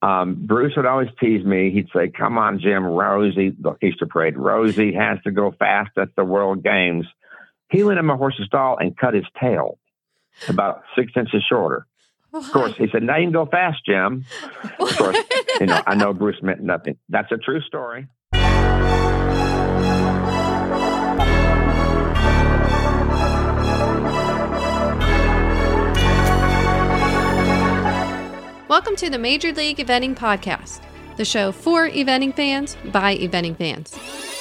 Bruce would always tease me. He'd say, "Come on, Jim, Rosie," the Easter parade. "Rosie has to go fast at the World Games." He went in my horse's stall and cut his tail about 6 inches shorter. Of course, he said, "Now you can go fast, Jim." Of course, I know Bruce meant nothing. That's a true story. Welcome to the Major League Eventing Podcast, the show for eventing fans by eventing fans.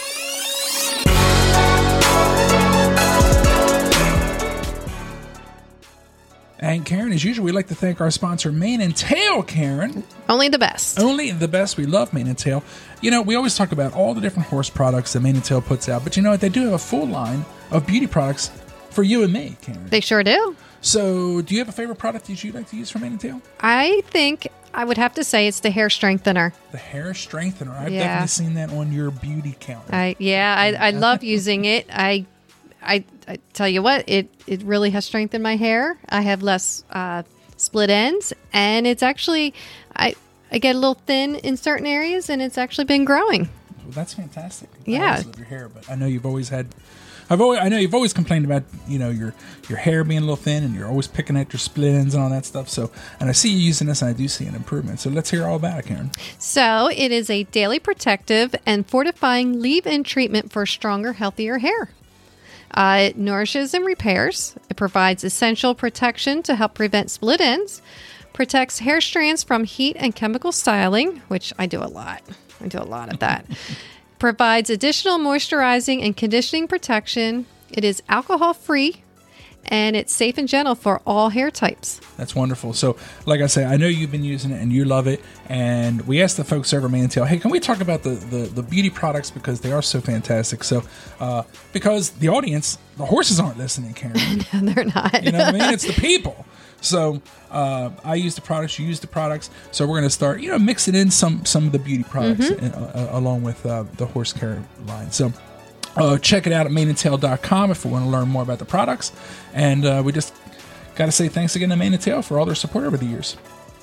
And Karen, as usual, we'd like to thank our sponsor, Mane and Tail, Karen. Only the best. Only the best. We love Mane and Tail. We always talk about all the different horse products that Mane and Tail puts out, but you know what? They do have a full line of beauty products for you and me, Karen. They sure do. So, do you have a favorite product that you like to use from Mane and Tail? I think I would have to say it's the hair strengthener. The hair strengthener. I've definitely seen that on your beauty counter. I love using it. I tell you what, it really has strengthened my hair. I have less split ends, and it's actually I get a little thin in certain areas, and it's actually been growing. Well, that's fantastic. Yeah. I always love your hair, but I know you've always had. I know you've always complained about your hair being a little thin, and you're always picking at your split ends and all that stuff. So, and I see you using this, and I do see an improvement. So let's hear all about it, Karen. So it is a daily protective and fortifying leave-in treatment for stronger, healthier hair. It nourishes and repairs. It provides essential protection to help prevent split ends. Protects hair strands from heat and chemical styling, which I do a lot. I do a lot of that. Provides additional moisturizing and conditioning protection. It is alcohol-free, and it's safe and gentle for all hair types. That's wonderful. So, like I say, I know you've been using it and you love it. And we asked the folks over at Mane and Tail, hey, can we talk about the beauty products because they are so fantastic? So, because the audience, the horses aren't listening, Karen. No, they're not. You know what I mean? It's the people. So I use the products, you use the products. So we're going to start, mixing in some of the beauty products along with the horse care line. So check it out at maneandtail.com if you want to learn more about the products. And we just got to say thanks again to Mane and Tail for all their support over the years.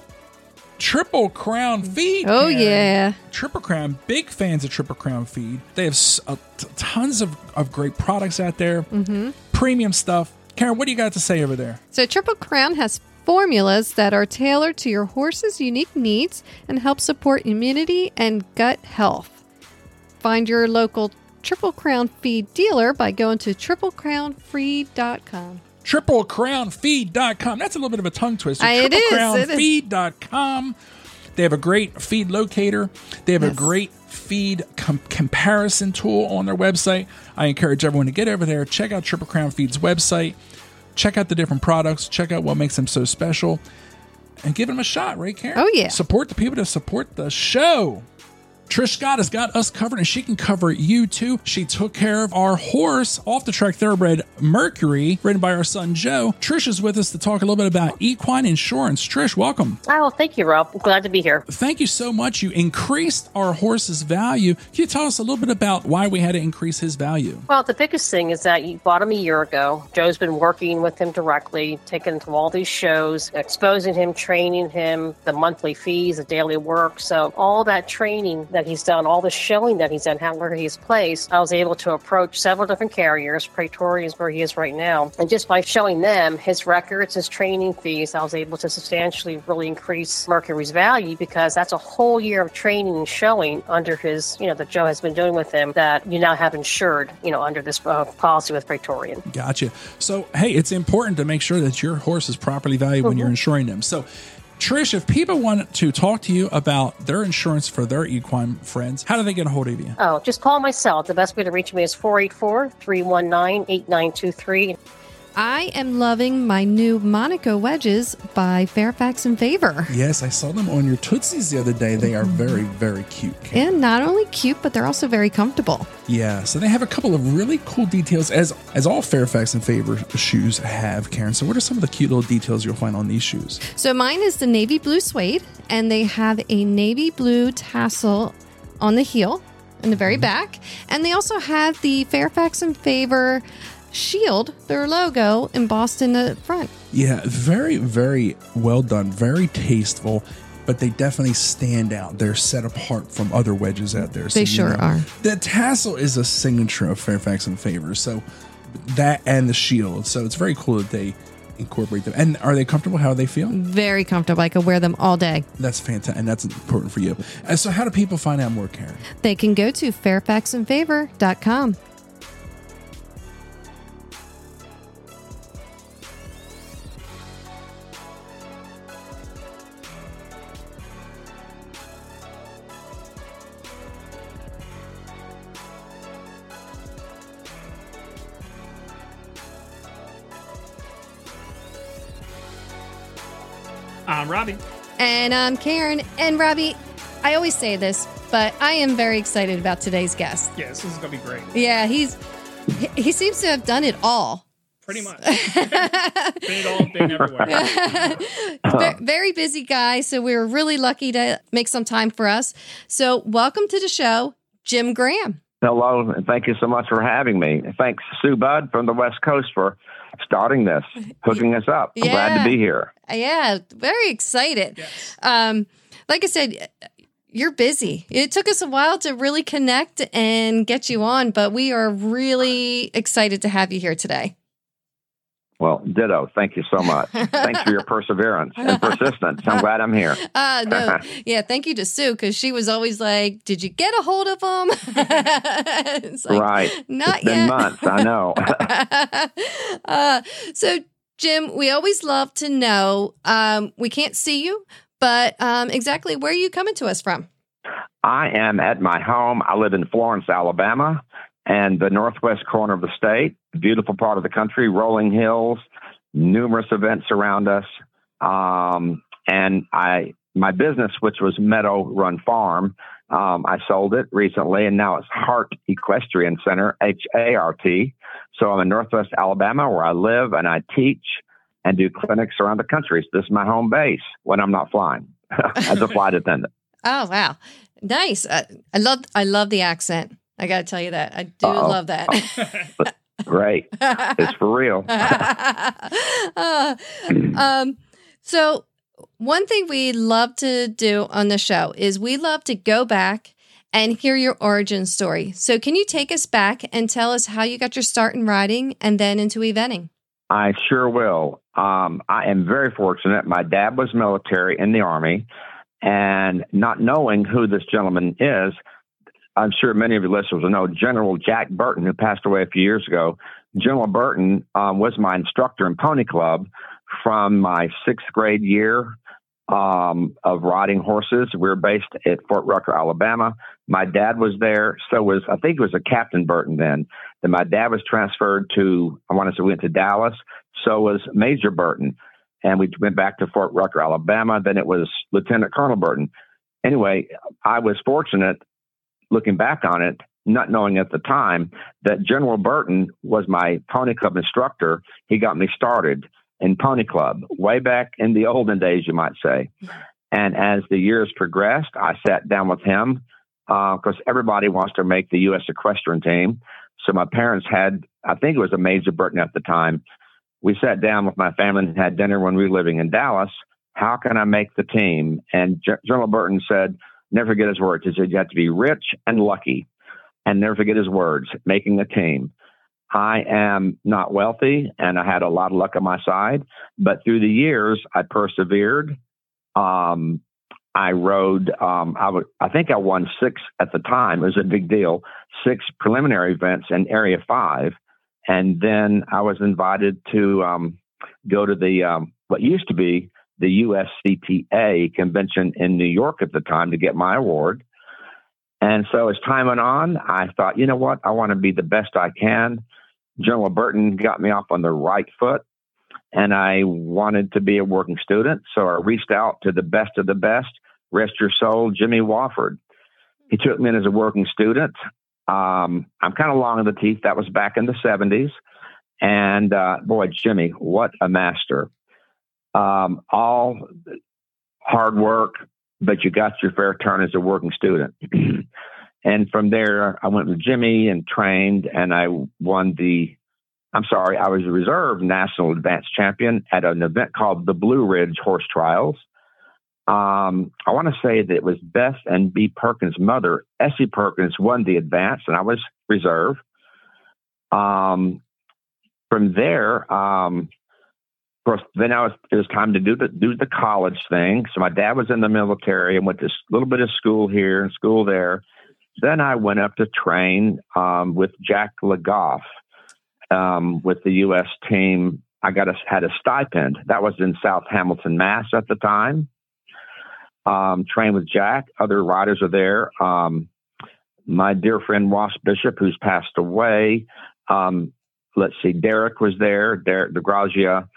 Triple Crown Feed. Oh, Karen. Yeah. Triple Crown. Big fans of Triple Crown Feed. They have tons of great products out there. Mm-hmm. Premium stuff. Karen, what do you got to say over there? So Triple Crown has formulas that are tailored to your horse's unique needs and help support immunity and gut health. Find your local Triple Crown Feed dealer by going to triplecrownfeed.com. triplecrownfeed.com. That's a little bit of a tongue twister. It is. Triplecrownfeed.com. They have a great feed locator. They have a great feed comparison tool on their website. I encourage everyone to get over there, check out Triple Crown Feed's website, check out the different products, check out what makes them so special, and give them a shot, right, Karen? Oh, yeah. Support the people that support the show. Trish Scott has got us covered, and she can cover you too. She took care of our horse, off the track thoroughbred Mercury, ridden by our son Joe. Trish is with us to talk a little bit about equine insurance. Trish, welcome. Oh, thank you, Rob. I'm glad to be here. Thank you so much. You increased our horse's value. Can you tell us a little bit about why we had to increase his value? Well, the biggest thing is that you bought him a year ago. Joe's been working with him directly, taking him to all these shows, exposing him, training him, the monthly fees, the daily work. So all that training that he's done, all the showing that he's done, where he's placed, I was able to approach several different carriers. Praetorian is where he is right now. And just by showing them his records, his training fees, I was able to substantially really increase Mercury's value because that's a whole year of training and showing under his, that Joe has been doing with him that you now have insured, under this policy with Praetorian. Gotcha. So, hey, it's important to make sure that your horse is properly valued when you're insuring them. So, Trish, if people want to talk to you about their insurance for their equine friends, how do they get a hold of you? Oh, just call my cell. The best way to reach me is 484-319-8923. I am loving my new Monaco wedges by Fairfax and Favor. Yes, I saw them on your Tootsies the other day. They are very, very cute. Karen. And not only cute, but they're also very comfortable. Yeah, so they have a couple of really cool details, as all Fairfax and Favor shoes have, Karen. So what are some of the cute little details you'll find on these shoes? So mine is the navy blue suede, and they have a navy blue tassel on the heel in the very back. And they also have the Fairfax and Favor shield, their logo, embossed in the front. Yeah, very, very well done. Very tasteful. but they definitely stand out. They're set apart from other wedges out there. So, They sure are. The tassel is a signature of Fairfax and Favor. So that and the shield. So it's very cool that they incorporate them. And are they comfortable? How do they feel? Very comfortable. I could wear them all day. That's fantastic. And that's important for you. And so how do people find out more, Karen? They can go to fairfaxandfavor.com. I'm Robbie. And I'm Karen. And Robbie, I always say this, but I am very excited about today's guest. Yeah, this is going to be great. Yeah, he seems to have done it all. Pretty much. Been it all, been everywhere. Very busy guy, so we were really lucky to make some time for us. So welcome to the show, Jim Graham. Hello, and thank you so much for having me. Thanks, Sue Budd from the West Coast for starting this, hooking us up. I'm glad to be here. Yeah, very excited. Yes. Like I said, you're busy. It took us a while to really connect and get you on, but we are really excited to have you here today. Well, ditto. Thank you so much. Thanks for your perseverance and persistence. I'm glad I'm here. No. Yeah, thank you to Sue, because she was always like, did you get a hold of him? It's like, right. Not it's been yet. months, I know. So, Jim, we always love to know, we can't see you, but exactly where are you coming to us from? I am at my home. I live in Florence, Alabama, and the northwest corner of the state, beautiful part of the country, rolling hills, numerous events around us. And my business, which was Meadow Run Farm, I sold it recently, and now it's Hart Equestrian Center, HART. So I'm in northwest Alabama, where I live, and I teach and do clinics around the country. So this is my home base when I'm not flying as a flight attendant. Oh, wow. Nice. I love the accent. I got to tell you that. I do love that. Great. It's for real. So one thing we love to do on the show is we love to go back and hear your origin story. So can you take us back and tell us how you got your start in riding and then into eventing? I sure will. I am very fortunate. My dad was military in the Army, and not knowing who this gentleman is, I'm sure many of your listeners will know General Jack Burton, who passed away a few years ago. General Burton was my instructor in Pony Club from my 6th grade year of riding horses. We were based at Fort Rucker, Alabama. My dad was there. I think it was a Captain Burton then. Then my dad was transferred to, I want to say we went to Dallas. So was Major Burton. And we went back to Fort Rucker, Alabama. Then it was Lieutenant Colonel Burton. Anyway, I was fortunate, looking back on it, not knowing at the time, that General Burton was my Pony Club instructor. He got me started in Pony Club way back in the olden days, you might say. And as the years progressed, I sat down with him because everybody wants to make the U.S. equestrian team. So my parents had, I think it was a Major Burton at the time. We sat down with my family and had dinner when we were living in Dallas. How can I make the team? And General Burton said, never forget his words. He said, you have to be rich and lucky. And never forget his words, making a team. I am not wealthy, and I had a lot of luck on my side. But through the years, I persevered. I rode, I think I won 6 at the time. It was a big deal. 6 preliminary events in Area 5. And then I was invited to go to the what used to be the USCTA convention in New York at the time to get my award. And so as time went on, I thought, you know what? I want to be the best I can. General Burton got me off on the right foot, and I wanted to be a working student. So I reached out to the best of the best, rest your soul, Jimmy Wofford. He took me in as a working student. I'm kind of long in the teeth. That was back in the 70s. And boy, Jimmy, what a master. All hard work, but you got your fair turn as a working student. And from there, I went with Jimmy and trained, and I won I was a reserve national advanced champion at an event called the Blue Ridge Horse Trials. I want to say that it was Beth and B. Perkins' mother, Essie Perkins, won the advance, and I was reserve. From there, of course, then it was time to do the college thing. So my dad was in the military and went to a little bit of school here and school there. Then I went up to train with Jack LeGoff with the U.S. team. I had a stipend. That was in South Hamilton, Mass. At the time. Trained with Jack. Other riders are there. My dear friend Ross Bishop, who's passed away. Let's see, Derek was there. Derek DeGrazia.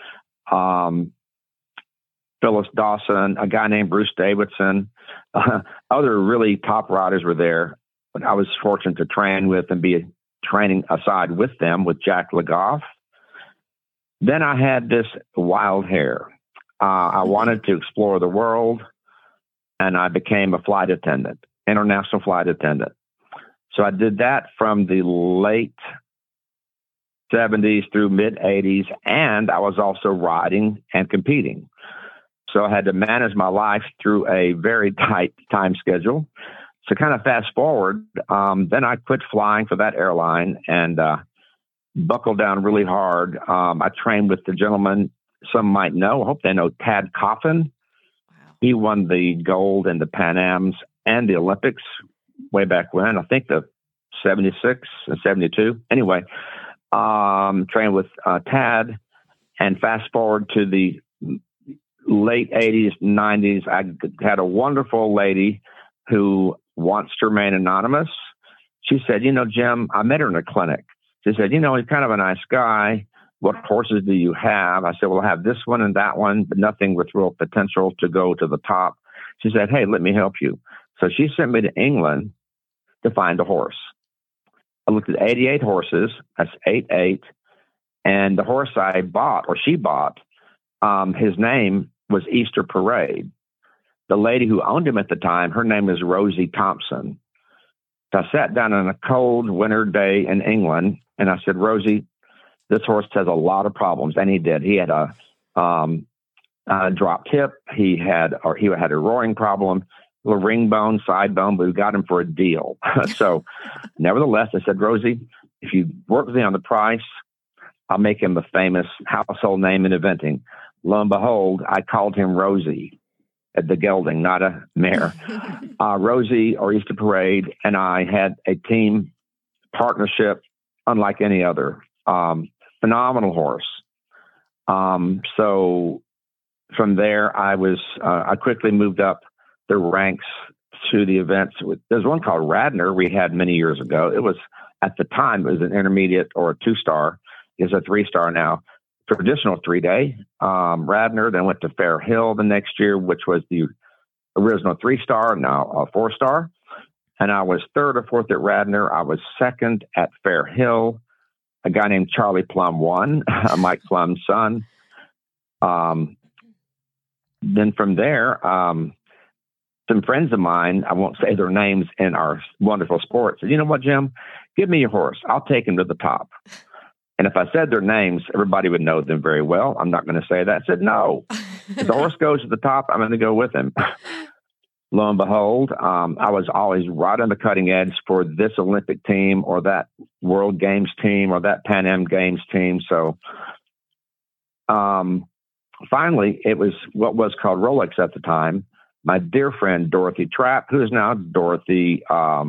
Phyllis Dawson. A guy named Bruce Davidson. Other really top riders were there. But I was fortunate to train with and be training aside with them with Jack LeGoff. Then I had this wild hair. I wanted to explore the world, and I became a flight attendant, international flight attendant. So I did that from the late 70s through mid 80s, and I was also riding and competing. So I had to manage my life through a very tight time schedule. So kind of fast forward, then I quit flying for that airline and buckled down really hard. I trained with the gentleman some might know. I hope they know Tad Coffin. Wow. He won the gold in the Pan Ams and the Olympics way back when. I think the 76 and 72. Anyway, trained with Tad, and fast forward to the late 80s, 90s. I had a wonderful lady who wants to remain anonymous. She said, Jim, I met her in a clinic. She said, he's kind of a nice guy. What horses do you have? I said, well, I have this one and that one, but nothing with real potential to go to the top. She said, hey, let me help you. So she sent me to England to find a horse. I looked at 88 horses. That's 88. And the horse I bought, or she bought, his name was Easter Parade. The lady who owned him at the time, her name is Rosie Thompson. So I sat down on a cold winter day in England, and I said, Rosie, this horse has a lot of problems. And he did. He had a dropped hip. He had a roaring problem, a little ring bone, side bone, but we got him for a deal. So nevertheless, I said, Rosie, if you work with me on the price, I'll make him a famous household name in eventing. Lo and behold, I called him Rosie at the gelding, not a mare. Rosie, or Easter Parade, and I had a team partnership unlike any other. Phenomenal horse. So from there, I quickly moved up the ranks to the events. There's one called Radnor we had many years ago. It was, at the time, it was an intermediate or a 2-star. It's a 3-star now. Traditional 3-day. Radnor, then went to Fair Hill the next year, which was the original 3-star, now a 4-star. And I was 3rd or 4th at Radnor. I was 2nd at Fair Hill. A guy named Charlie Plum won, Mike Plum's son. Then from there, some friends of mine, I won't say their names in our wonderful sport, said, you know what, Jim? Give me your horse. I'll take him to the top. And if I said their names, everybody would know them very well. I'm not going to say that. I said, no. If the horse goes to the top, I'm going to go with him. Lo and behold, I was always right on the cutting edge for this Olympic team or that World Games team or that Pan Am Games team. So finally, it was what was called Rolex at the time. My dear friend, Dorothy Trapp, who is now Dorothy,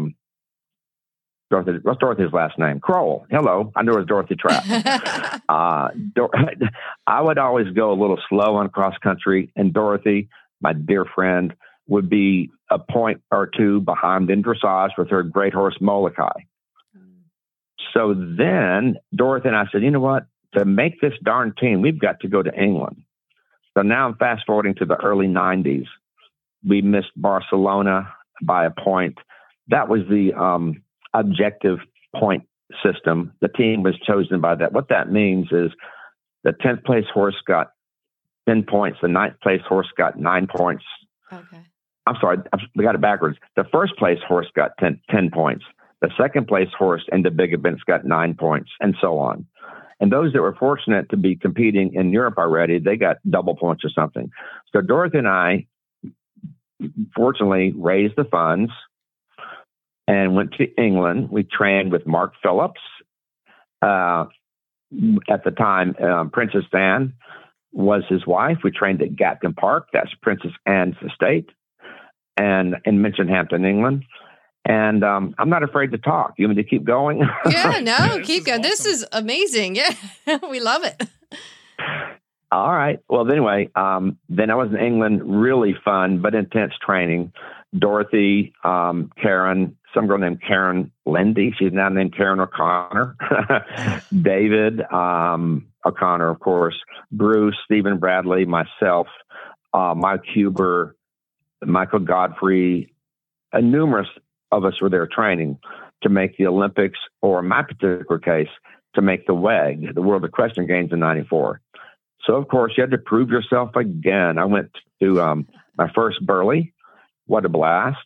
what's Dorothy's last name? Kroll. Hello. I knew it was Dorothy Trapp. I would always go a little slow on cross country, and Dorothy, my dear friend, would be a point or two behind in dressage with her great horse Molokai. So then Dorothy and I said, you know what? To make this darn team, we've got to go to England. So now I'm fast forwarding to the early 90s. We missed Barcelona by a point. That was the objective point system. The team was chosen by that. What that means is the 10th place horse got 10 points. The 9th place horse got 9 points. Okay. I'm sorry, I got it backwards. The first place horse got 10 points. The second place horse in the big events got 9 points, and so on. And those that were fortunate to be competing in Europe already, they got double points or something. So Dorothy and I fortunately raised the funds and went to England. We trained with Mark Phillips. At the time, Princess Anne was his wife. We trained at Gatcombe Park. That's Princess Anne's estate, and in Minchinhampton, England. And I'm not afraid to talk. You want me to keep going? Yeah, no, This keep is going. awesome. This is amazing. Yeah, we love it. All right. Well, anyway, then I was in England. Really fun but intense training. Dorothy, Karen, some girl named Karen Lindy. She's now named Karen O'Connor. David O'Connor, of course. Bruce, Stephen Bradley, myself, Mike Huber, Michael Godfrey, numerous of us were there training to make the Olympics, or in my particular case, to make the WEG, the World Equestrian Games in '94. So, of course, you had to prove yourself again. I went to my first Burley. What a blast.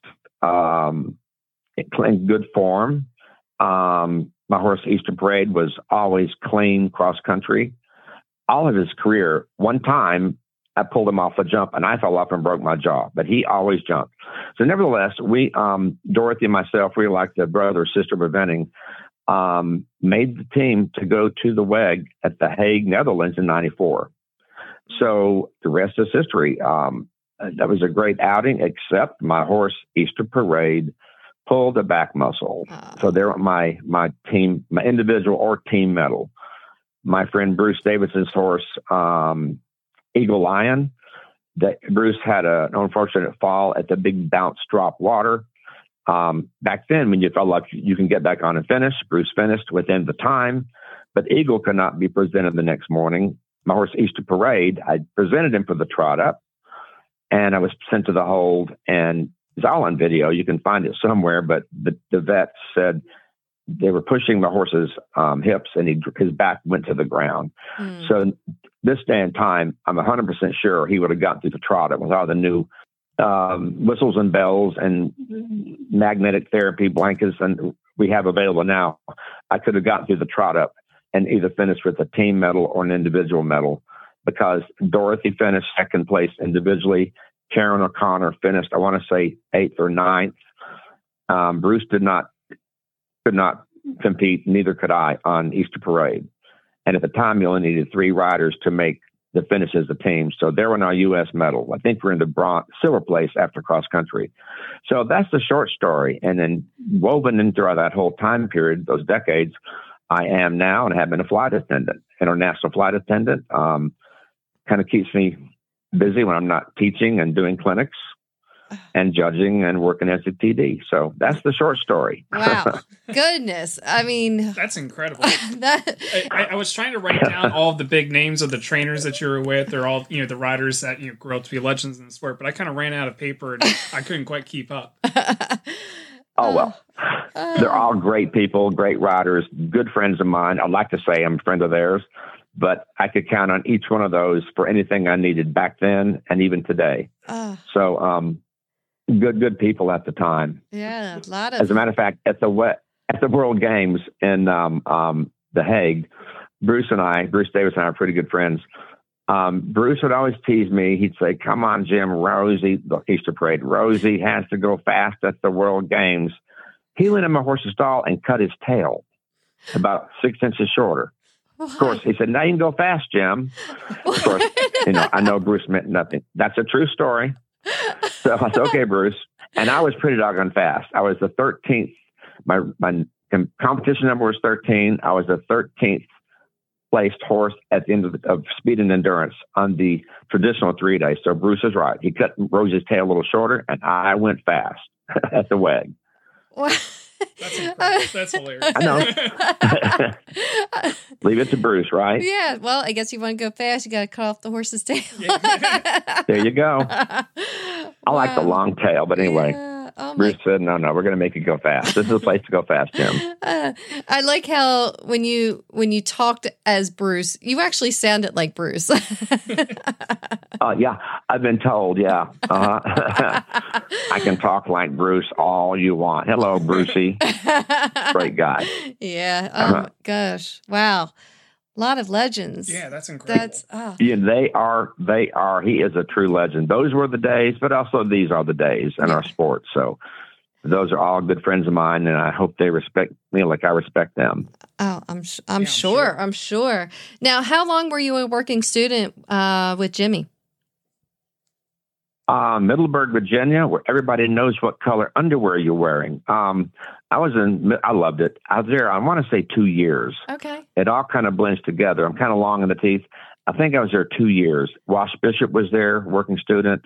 In good form. My horse, Eastern Parade, was always clean cross country. All of his career, one time, I pulled him off a jump and I fell off and broke my jaw, but he always jumped. So nevertheless, we, Dorothy and myself, we were like the brother or sister of eventing, made the team to go to the WEG at The Hague, Netherlands in '94. So the rest is history. That was a great outing, except my horse, Eastern Parade, pulled a back muscle. So there went my team, my individual or team medal. My friend Bruce Davidson's horse, Eagle Lion, that Bruce had an unfortunate fall at the big bounce drop water. Back then, when you felt like you can get back on and finish, Bruce finished within the time, but Eagle could not be presented the next morning. My horse, Easter Parade, I presented him for the trot up, and I was sent to the hold, and it's all on video. You can find it somewhere, but the vet said they were pushing the horse's hips, and his back went to the ground. So this day and time, I'm 100% sure he would have gotten through the trot up with all the new whistles and bells and magnetic therapy blankets and we have available now. I could have gotten through the trot up and either finished with a team medal or an individual medal, because Dorothy finished second place individually. Karen O'Connor finished, I want to say, 8th or 9th. Bruce could not compete, neither could I, on Easter Parade. And at the time, you only needed 3 riders to make the finish as a team. So there were no U.S. medal. I think we're in the silver place after cross country. So that's the short story. And then woven into that whole time period, those decades, I am now and have been a flight attendant, international flight attendant. Kind of keeps me busy when I'm not teaching and doing clinics and judging and working as a TD. So that's the short story. Wow. Goodness. I mean, That's incredible. that I was trying to write down all of the big names of the trainers that you were with. They're all, the riders that grew up to be legends in the sport, but I kind of ran out of paper and I couldn't quite keep up. Oh, well, they're all great people, great riders, good friends of mine. I'd like to say I'm a friend of theirs, but I could count on each one of those for anything I needed back then and even today. So, good people at the time. yeah, a lot As of a matter of fact, at the World Games in The Hague, Bruce Davis and I are pretty good friends. Bruce would always tease me. He'd say, "Come on, Jim, Rosie, the Easter Parade. Rosie has to go fast at the World Games." He went in my horse's stall and cut his tail about 6 inches shorter. Of course, he said, "Now you can go fast, Jim." Of course, I know Bruce meant nothing. That's a true story. So I said, "Okay, Bruce." And I was pretty doggone fast. I was the 13th. My competition number was 13. I was the 13th placed horse at the end of speed and endurance on the traditional 3-day. So Bruce is right. He cut Rosie's tail a little shorter, and I went fast at the WEG. That's incredible. That's hilarious. I know. Leave it to Bruce, right? Yeah, well, I guess you want to go fast, you got to cut off the horse's tail. There you go. I like the long tail, but anyway. Yeah. Oh my. Bruce said, no, we're going to make it go fast. This is the place to go fast, Jim. I like how when you talked as Bruce, you actually sounded like Bruce. Yeah, I've been told, yeah. I can talk like Bruce all you want. Hello, Brucey. Great guy. Yeah. Oh my gosh. Wow. A lot of legends. Yeah, that's incredible. That's Yeah, they are. He is a true legend. Those were the days, but also these are the days in our sport. So those are all good friends of mine, and I hope they respect me like I respect them. Oh, I'm sure. I'm sure. Now, how long were you a working student with Jimmy? Middleburg, Virginia, where everybody knows what color underwear you're wearing. I loved it. I was there, I want to say 2 years. Okay. It all kind of blends together. I'm kind of long in the teeth. I think I was there 2 years. Wash Bishop was there, working student.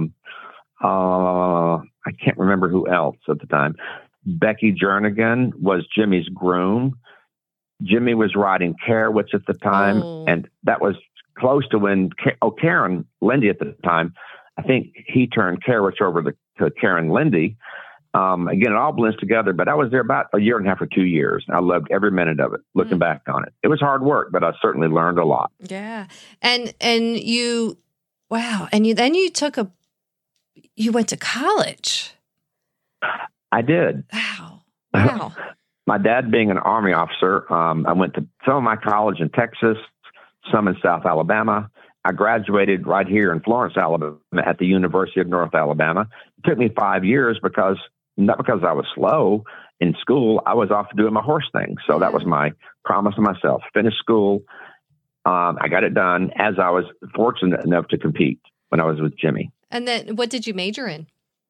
I can't remember who else at the time. Becky Jernigan was Jimmy's groom. Jimmy was riding Carowitz at the time, and that was close to when Karen Lindy at the time. I think he turned Carowitz over to Karen Lindy. Again, it all blends together, but I was there about a year and a half or 2 years. I loved every minute of it, looking back on it. It was hard work, but I certainly learned a lot. Yeah. And you, wow. And you went to college. I did. Wow. My dad being an Army officer, I went to some of my college in Texas, some in South Alabama. I graduated right here in Florence, Alabama, at the University of North Alabama. It took me 5 years not because I was slow in school. I was off doing my horse thing. So that was my promise to myself. Finish school. I got it done as I was fortunate enough to compete when I was with Jimmy. And then what did you major in?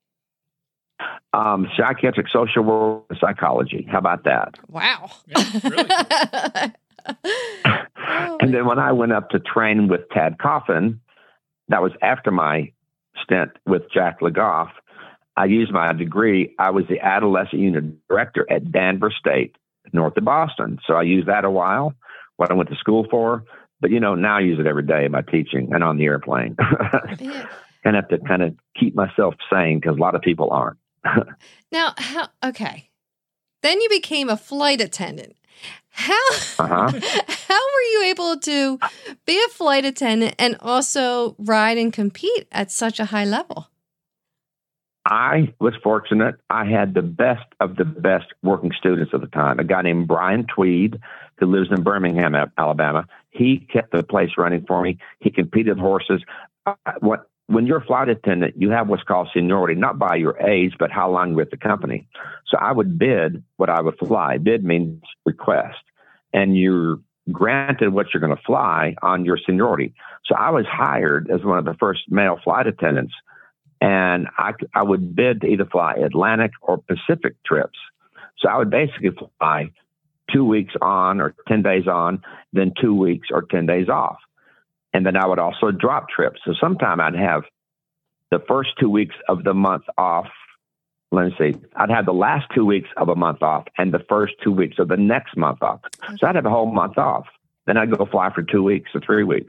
Psychiatric social work and psychology. How about that? Wow. Yeah, really? And then when I went up to train with Tad Coffin, that was after my stint with Jack Legoff, I used my degree. I was the adolescent unit director at Danvers State, north of Boston. So I used that a while, what I went to school for. But, now I use it every day in my teaching and on the airplane. Yeah. And have to kind of keep myself sane because a lot of people aren't. Now, okay. Then you became a flight attendant. How were you able to be a flight attendant and also ride and compete at such a high level? I was fortunate. I had the best of the best working students at the time. A guy named Brian Tweed, who lives in Birmingham, Alabama. He kept the place running for me. He competed horses. When you're a flight attendant, you have what's called seniority, not by your age, but how long you're with the company. So I would bid what I would fly. Bid means request. And you're granted what you're going to fly on your seniority. So I was hired as one of the first male flight attendants. And I would bid to either fly Atlantic or Pacific trips. So I would basically fly 2 weeks on or 10 days on, then 2 weeks or 10 days off. And then I would also drop trips. So sometime I'd have the first 2 weeks of the month off. Let me see. I'd have the last 2 weeks of a month off and the first 2 weeks of the next month off. So I'd have a whole month off. Then I'd go fly for 2 weeks or 3 weeks.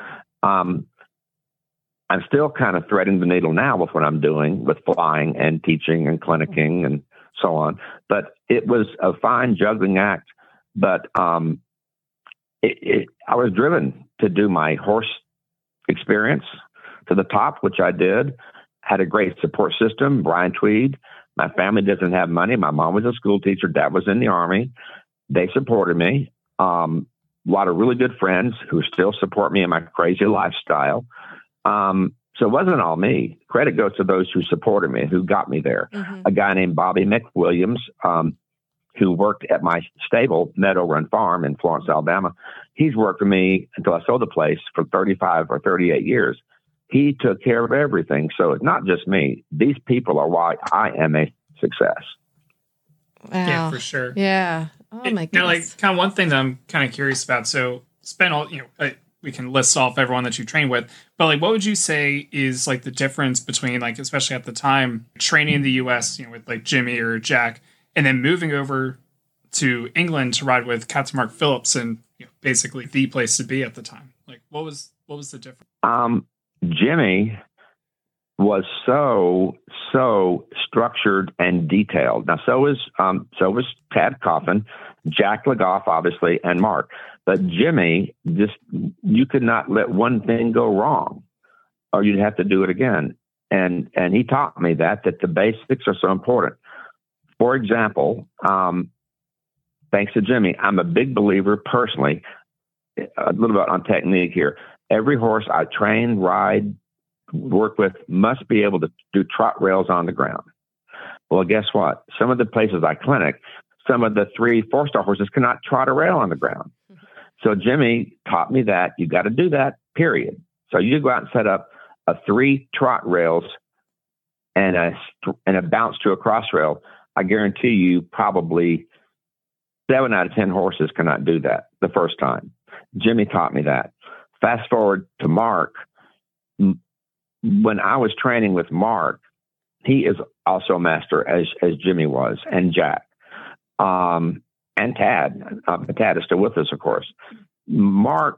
I'm still kind of threading the needle now with what I'm doing with flying and teaching and clinicking and so on. But it was a fine juggling act. But I was driven to do my horse experience to the top, which I did. Had a great support system. Brian Tweed. My family doesn't have money. My mom was a school teacher. Dad was in the Army. They supported me. A lot of really good friends who still support me in my crazy lifestyle. So it wasn't all me. Credit goes to those who supported me, who got me there. Mm-hmm. A guy named Bobby McWilliams, who worked at my stable, Meadow Run Farm in Florence, Alabama. He's worked for me until I sold the place for 35 or 38 years. He took care of everything. So it's not just me. These people are why I am a success. Wow. Yeah, for sure. Yeah. Oh my goodness. Now, like, kind of one thing that I'm kind of curious about. So spend all, we can list off everyone that you train with, but like, what would you say is like the difference between, like, especially at the time, training in the US, with like Jimmy or Jack, and then moving over to England to ride with Captain Mark Phillips and basically the place to be at the time? Like, what was the difference? Jimmy was so structured and detailed. Now, so was Tad Coffin, Jack Legoff, obviously, and Mark. But Jimmy, you could not let one thing go wrong, or you'd have to do it again. And he taught me that the basics are so important. For example, thanks to Jimmy, I'm a big believer personally. a little bit on technique here. Every horse I train, ride, work with must be able to do trot rails on the ground. Well, guess what? Some of the places I clinic, some of the 3 4-star horses cannot trot a rail on the ground. So Jimmy taught me that you got to do that, period. So you go out and set up 3 trot rails and a bounce to a cross rail. I guarantee you probably 7 out of 10 horses cannot do that the first time. Jimmy taught me that. Fast forward to Mark. When I was training with Mark, he is also a master as Jimmy was, and Jack, and Tad. Tad is still with us, of course. Mark,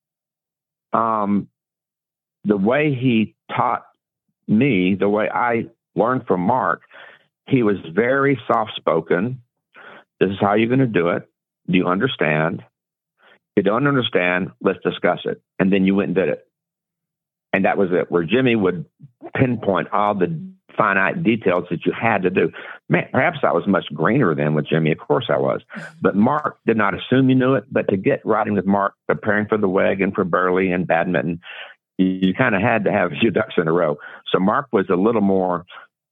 the way he taught me, the way I learned from Mark, he was very soft-spoken. This is how you're going to do it. Do you understand? If you don't understand, let's discuss it. And then you went and did it. And that was it, where Jimmy would pinpoint all the finite details that you had to do. Man, perhaps I was much greener than with Jimmy. Of course I was. But Mark did not assume you knew it. But to get riding with Mark, preparing for the WEG and for Burley and badminton, you kind of had to have a few ducks in a row. So Mark was a little more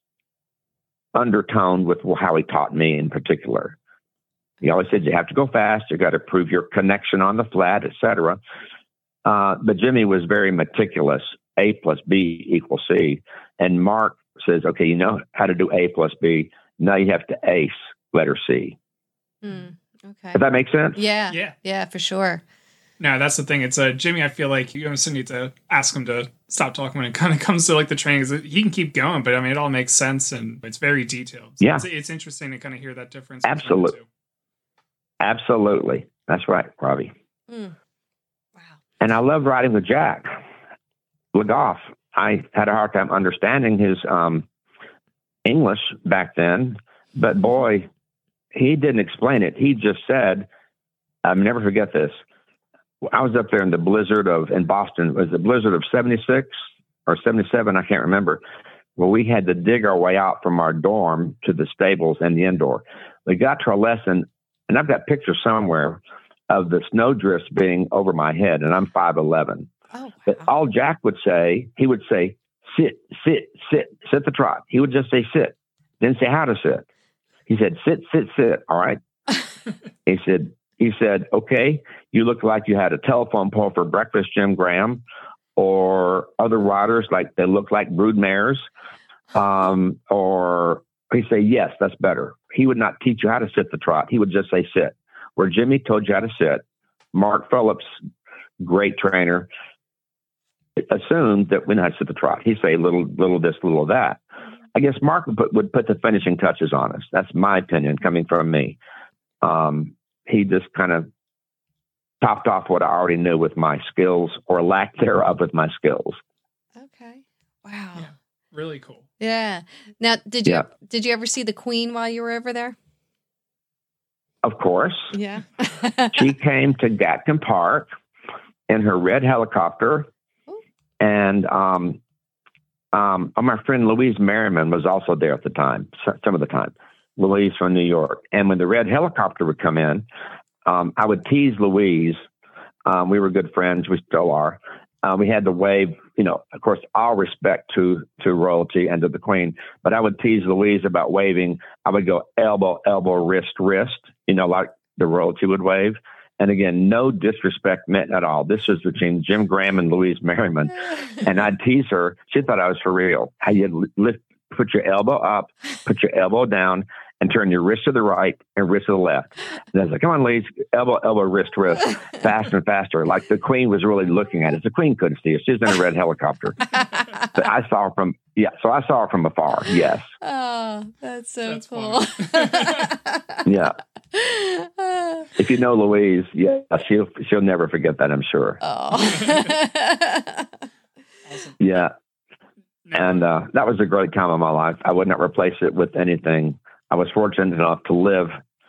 undertoned with how he taught me in particular. He always said, you have to go fast. You got to prove your connection on the flat, etc. But Jimmy was very meticulous. A plus B equals C. And Mark says, okay, you know how to do A plus B. Now you have to ace letter C. Okay. Does that make sense? Yeah, for sure. No, that's the thing. It's Jimmy. I feel like you almost need to ask him to stop talking when it kind of comes to like the training. He can keep going, but I mean, it all makes sense and it's very detailed. So it's interesting to kind of hear that difference. Absolutely. Absolutely. That's right, Robbie. Wow. And I love riding with Jack Legoff. I had a hard time understanding his English back then, but boy, he didn't explain it. He just said, I'll never forget this. I was up there in the blizzard in Boston. Was the blizzard of 76 or 77? I can't remember. Well, we had to dig our way out from our dorm to the stables and the indoor. We got to our lesson, and I've got pictures somewhere of the snowdrifts being over my head, and I'm 5'11". Oh, wow. But all Jack would say, he would say, sit the trot. He would just say sit. Didn't say how to sit. He said, sit. All right. He said, okay, you look like you had a telephone pole for breakfast, Jim Graham, or other riders, like they look like brood mares. Or he'd say, yes, that's better. He would not teach you how to sit the trot. He would just say sit. Where Jimmy told you how to sit, Mark Phillips, great trainer, assumed that we know how to sit the trot. He'd say little this, little that. I guess Mark would put the finishing touches on us. That's my opinion coming from me. He just kind of topped off what I already knew with my skills, or lack thereof with my skills. Okay. Wow. Yeah, really cool. Yeah. Now, did you ever see the Queen while you were over there? Of course. Yeah. She came to Gatcombe Park in her red helicopter. Ooh. And my friend Louise Merriman was also there at the time, some of the time. Louise from New York. And when the red helicopter would come in, I would tease Louise. We were good friends. We still are. We had to wave, of course, all respect to royalty and to the Queen. But I would tease Louise about waving. I would go elbow, wrist, like the royalty would wave. And again, no disrespect meant at all. This was between Jim Graham and Louise Merriman. And I'd tease her. She thought I was for real. How you put your elbow up, put your elbow down, and turn your wrist to the right and wrist to the left. And I was like, come on, ladies, elbow, wrist, faster and faster. Like the Queen was really looking at us. The Queen couldn't see us. She was in a red helicopter. But I saw her from afar. Yes. Oh, that's cool. Yeah. If you know Louise, she'll never forget that, I'm sure. Oh. Awesome. Yeah. And that was a great time of my life. I would not replace it with anything. I was fortunate enough to live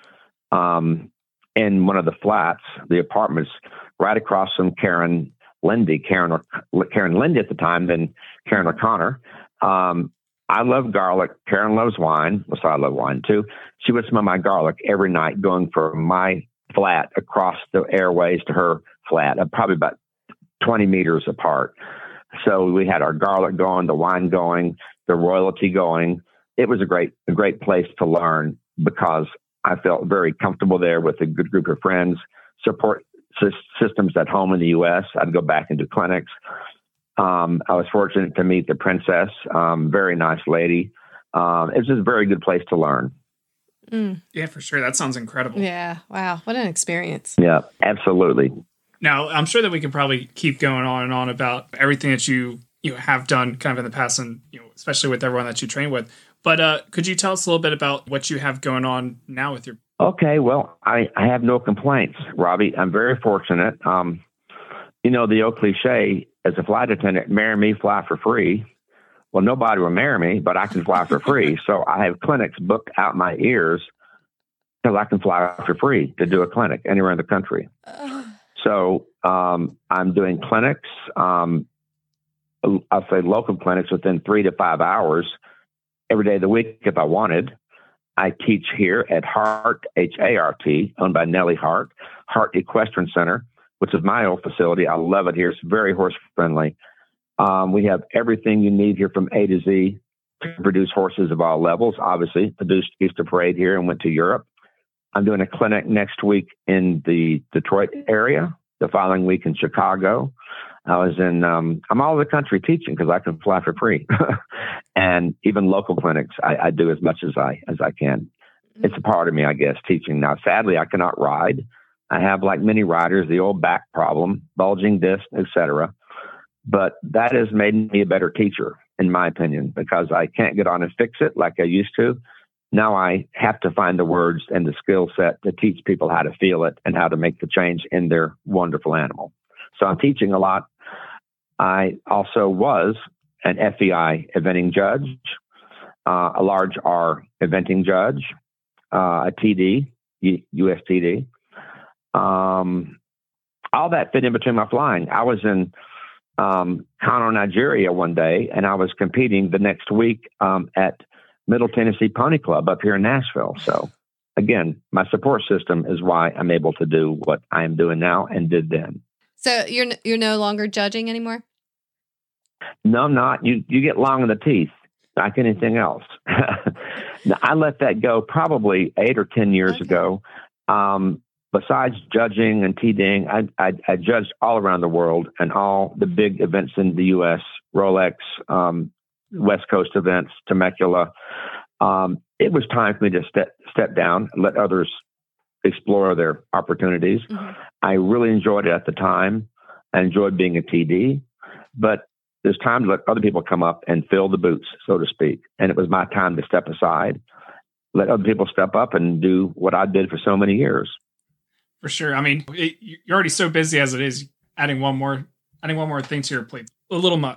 in one of the flats, the apartments, right across from Karen Lindy at the time, then Karen O'Connor. I love garlic. Karen loves wine. So I love wine too. She would smell my garlic every night going from my flat across the airways to her flat, probably about 20 meters apart. So we had our garlic going, the wine going, the royalty going. It was a great place to learn because I felt very comfortable there with a good group of friends, support systems at home in the U.S. I'd go back and do clinics. I was fortunate to meet the princess, very nice lady. It's just a very good place to learn. Yeah, for sure. That sounds incredible. Yeah. Wow. What an experience. Yeah, absolutely. Now, I'm sure that we can probably keep going on and on about everything that you have done kind of in the past, and especially with everyone that you train with. But could you tell us a little bit about what you have going on now with your? Okay, well, I have no complaints, Robbie. I'm very fortunate. The old cliche as a flight attendant, marry me, fly for free. Well, nobody will marry me, but I can fly for free. So I have clinics booked out my ears because I can fly for free to do a clinic anywhere in the country. So I'm doing clinics. I'll say local clinics within 3 to 5 hours every day of the week if I wanted. I teach here at Hart, H-A-R-T, owned by Nellie Hart, Hart Equestrian Center, which is my old facility. I love it here. It's very horse friendly. We have everything you need here from A to Z to produce horses of all levels. Obviously, produced Easter Parade here and went to Europe. I'm doing a clinic next week in the Detroit area, the following week in Chicago. I'm all over the country teaching because I can fly for free. And even local clinics, I do as much as I can. It's a part of me, I guess, teaching. Now, sadly, I cannot ride. I have, like many riders, the old back problem, bulging disc, etc. But that has made me a better teacher, in my opinion, because I can't get on and fix it like I used to. Now I have to find the words and the skill set to teach people how to feel it and how to make the change in their wonderful animal. So I'm teaching a lot. I also was an FEI eventing judge, a large R eventing judge, a TD, USTD. All that fit in between my flying. I was in Kano, Nigeria one day, and I was competing the next week at Middle Tennessee Pony Club up here in Nashville. So again, my support system is why I'm able to do what I am doing now and did then. So you're no longer judging anymore? No, I'm not. You get long in the teeth like anything else. Now, I let that go probably 8 or 10 years ago. Besides judging and TDing, I judged all around the world and all the big events in the U.S., Rolex, West Coast events, Temecula. It was time for me to step down and let others explore their opportunities. Mm-hmm. I really enjoyed it at the time. I enjoyed being a TD, but there's time to let other people come up and fill the boots, so to speak. And it was my time to step aside, let other people step up and do what I did for so many years. For sure. I mean, you're already so busy as it is. Adding one more thing to your plate, a little much.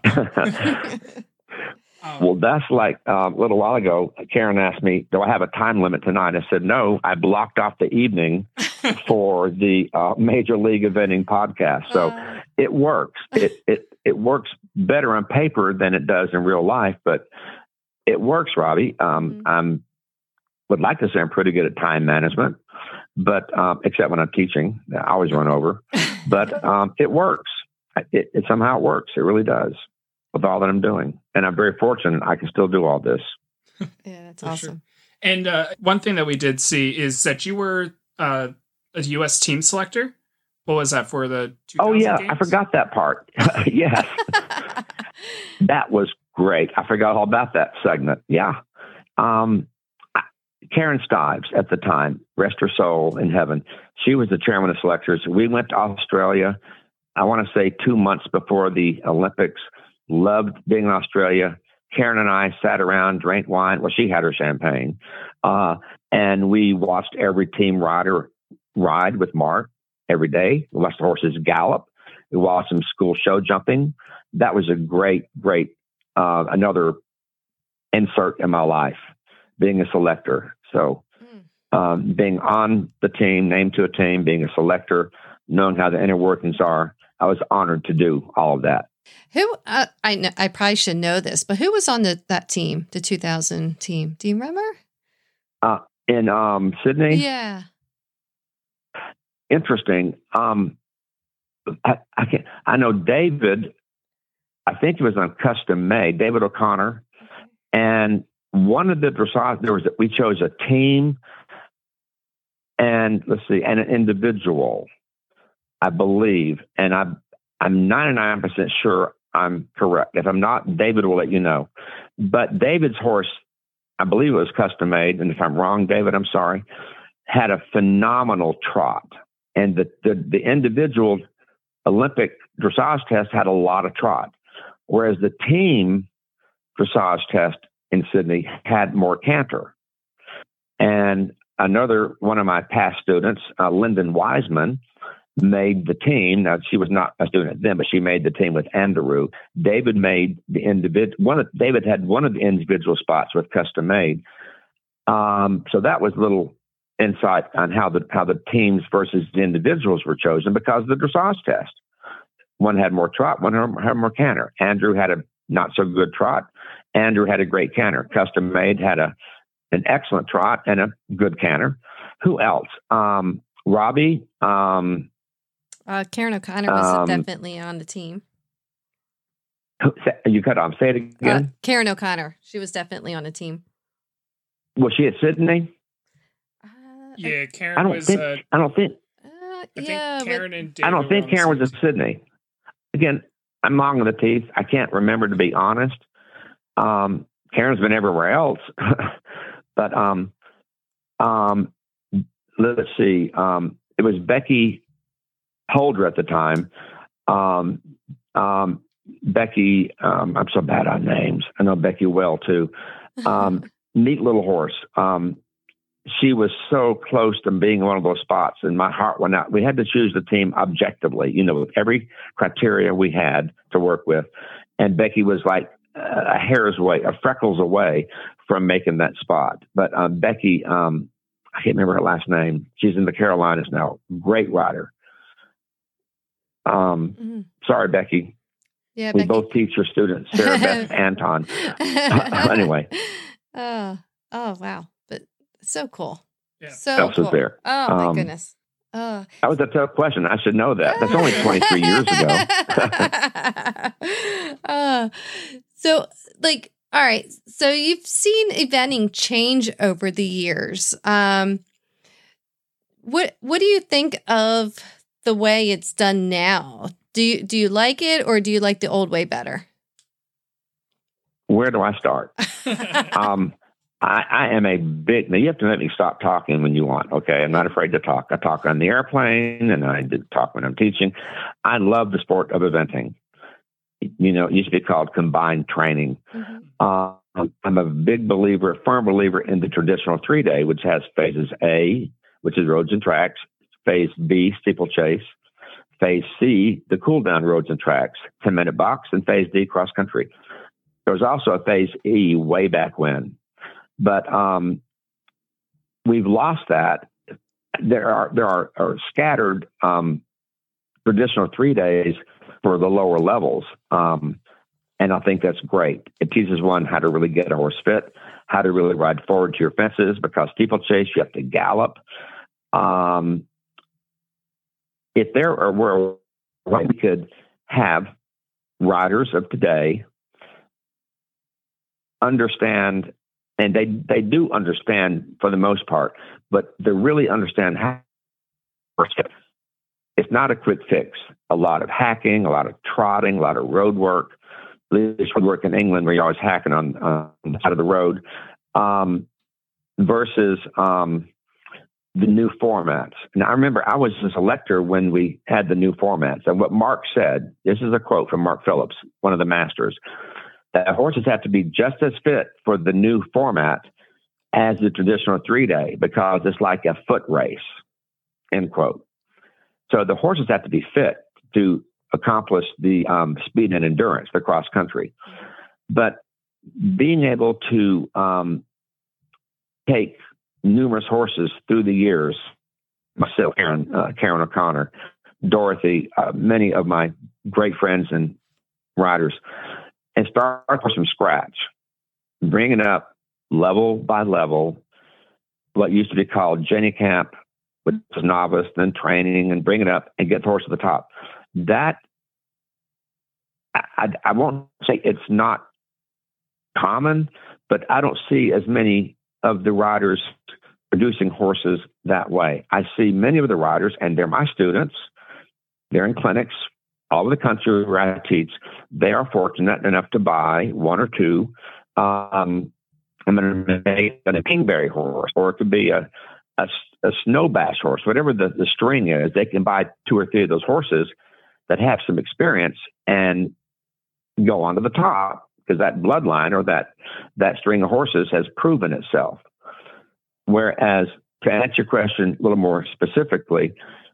Well, that's like a little while ago, Karen asked me, do I have a time limit tonight? I said, no, I blocked off the evening for the Major League Eventing podcast. So it works. It works better on paper than it does in real life, but it works, Robbie. I would like to say I'm pretty good at time management, but except when I'm teaching, I always run over. But it works. It somehow works. It really does. With all that I'm doing. And I'm very fortunate I can still do all this. Yeah, that's awesome. Sure. And one thing that we did see is that you were a U.S. team selector. What was that for the 2000 games? Games? I forgot that part. Yes. That was great. I forgot all about that segment. Yeah. Karen Stives at the time, rest her soul in heaven. She was the chairman of selectors. We went to Australia, I want to say 2 months before the Olympics. Loved being in Australia. Karen and I sat around, drank wine. Well, she had her champagne. And we watched every team rider ride with Mark every day. We watched the horses gallop. We watched them school show jumping. That was a great, another insert in my life, being a selector. So being on the team, named to a team, being a selector, knowing how the inner workings are, I was honored to do all of that. Who I probably should know this, but who was on that team, the 2000 team? Do you remember? In Sydney? Yeah. Interesting. I can't. I know David. I think it was on Custom Made. David O'Connor, and one of the dressage we chose a team, and let's see, and an individual, I believe, and I'm 99% sure I'm correct. If I'm not, David will let you know. But David's horse, I believe it was Custom Made, and if I'm wrong, David, I'm sorry, had a phenomenal trot, and the individual Olympic dressage test had a lot of trot, whereas the team dressage test in Sydney had more canter. And another one of my past students, Lyndon Wiseman, made the team. Now, she was not a student then, but she made the team with Andrew. David made the individual. David had one of the individual spots with Custom Made. So that was a little insight on how the teams versus the individuals were chosen because of the dressage test. One had more trot, one had more canter. Andrew had a not so good trot. Andrew had a great canter. Custom Made had an excellent trot and a good canter. Who else? Robbie. Karen O'Connor was definitely on the team. You cut off. Say it again. Karen O'Connor. She was definitely on the team. Was she at Sydney? Yeah, Karen was. I don't think Karen and David I don't think Karen was at Sydney. Again, I'm long in the teeth. I can't remember, to be honest. Karen's been everywhere else, but let's see. It was Becky Holder at the time. Becky, I'm so bad on names. I know Becky well too. Neat little horse. She was so close to being one of those spots, and my heart went out. We had to choose the team objectively, with every criteria we had to work with. And Becky was like a hair's away, a freckles away from making that spot. But Becky, I can't remember her last name. She's in the Carolinas now. Great rider. Sorry, Becky. Yeah, we Becky. both teach your students, Sarah Beth Anton. Anyway. Oh, wow. But so cool. Yeah. So cool. Was there. Oh, my goodness. That was a tough question. I should know that. That's only 23 years ago. So, all right. So you've seen eventing change over the years. What do you think of the way it's done now? Do you like it, or do you like the old way better? Where do I start? I am a big. Now you have to let me stop talking when you want. Okay, I'm not afraid to talk. I talk on the airplane, and I talk when I'm teaching. I love the sport of eventing. It used to be called combined training. Mm-hmm. I'm a big believer, firm believer in the traditional 3-day, which has phases A, which is roads and tracks, phase B, steeplechase, phase C, the cool down roads and tracks, 10-minute box, and phase D, cross country. There was also a phase E way back when, but we've lost that. There are scattered traditional 3 days for the lower levels. And I think that's great. It teaches one how to really get a horse fit, how to really ride forward to your fences, because steeplechase, you have to gallop. If there were, we could have riders of today understand, and they do understand for the most part, but they really understand how. It's not a quick fix. A lot of hacking, a lot of trotting, a lot of road work. This would work in England where you're always hacking on the side of the road, versus the new formats. And I remember I was a selector when we had the new formats. And what Mark said, this is a quote from Mark Phillips, one of the masters, that horses have to be just as fit for the new format as the traditional 3-day, because it's like a foot race, end quote. So the horses have to be fit to accomplish the speed and endurance, the cross country. But being able to take numerous horses through the years, myself, Karen O'Connor, Dorothy, many of my great friends and riders, and start from scratch, bringing up level by level what used to be called Jenny Camp, which was novice, then training, and bring it up and get the horse to the top. that I won't say it's not common, but I don't see as many of the riders producing horses that way. I see many of the riders, and they're my students. They're in clinics all over the country where I teach. They are fortunate enough to buy one or two. I'm going to make a Kingberry horse, or it could be a Snow Bash horse, whatever the string is. They can buy 2 or 3 of those horses that have some experience and go on to the top, because that bloodline or that string of horses has proven itself. Whereas, to answer your question a little more specifically,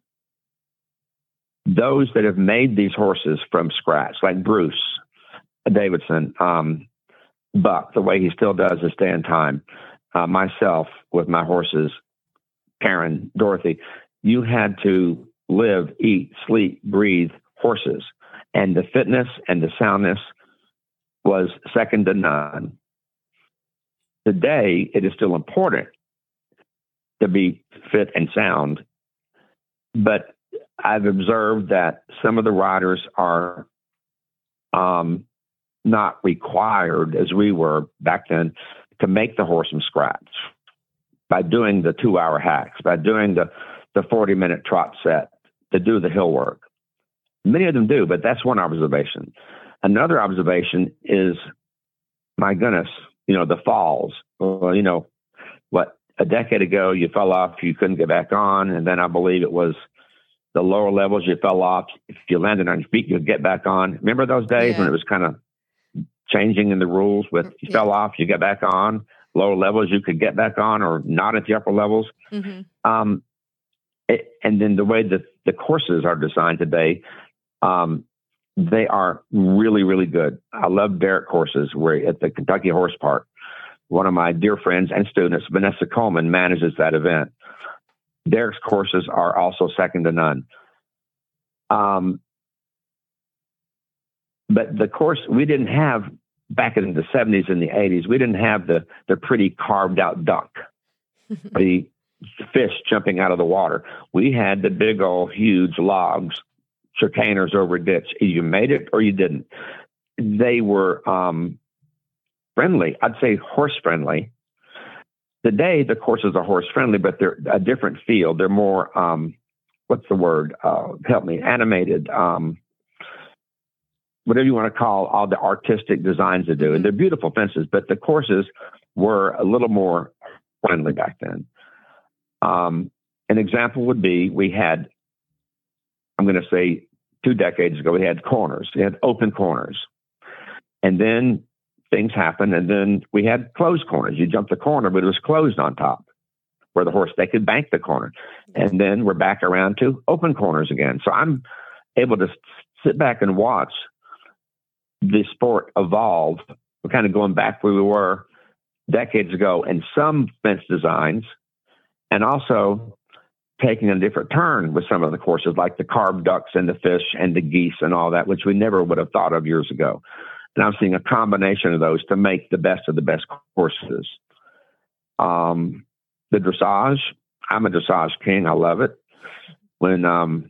those that have made these horses from scratch, like Bruce Davidson, Buck, the way he still does his Stay in Time, myself with my horses, Karen, Dorothy, you had to live, eat, sleep, breathe horses. And the fitness and the soundness was second to none. Today, it is still important to be fit and sound, but I've observed that some of the riders are not required, as we were back then, to make the horse from scratch by doing the 2-hour hacks, by doing the 40-minute trot set, to do the hill work. Many of them do, but that's one observation. Another observation is, my goodness, the falls. Well, a decade ago, you fell off, you couldn't get back on. And then I believe it was the lower levels, you fell off. If you landed on your feet, you'd get back on. Remember those days when it was kind of changing in the rules with you fell off, you get back on. Lower levels, you could get back on, or not at the upper levels. Mm-hmm. And then the way that the courses are designed today, they are really, really good. I love Derek courses. We're at the Kentucky Horse Park. One of my dear friends and students, Vanessa Coleman, manages that event. Derek's courses are also second to none. But the course we didn't have back in the 70s and the 80s, we didn't have the pretty carved out duck, the fish jumping out of the water. We had the big old huge logs, chicaners over a ditch. You made it or you didn't. They were friendly. I'd say horse friendly. Today, the courses are horse friendly, but they're a different feel. They're more, what's the word? Help me, animated. Whatever you want to call all the artistic designs they do. And they're beautiful fences, but the courses were a little more friendly back then. An example would be, we had, I'm going to say 2 decades ago, we had corners. We had open corners. And then things happened, and then we had closed corners. You jumped the corner, but it was closed on top where the horse, they could bank the corner. And then we're back around to open corners again. So I'm able to sit back and watch the sport evolve. We're kind of going back where we were decades ago in some fence designs, and also taking a different turn with some of the courses, like the carved ducks and the fish and the geese and all that, which we never would have thought of years ago. And I'm seeing a combination of those to make the best of the best courses. The dressage, I'm a dressage king. I love it. When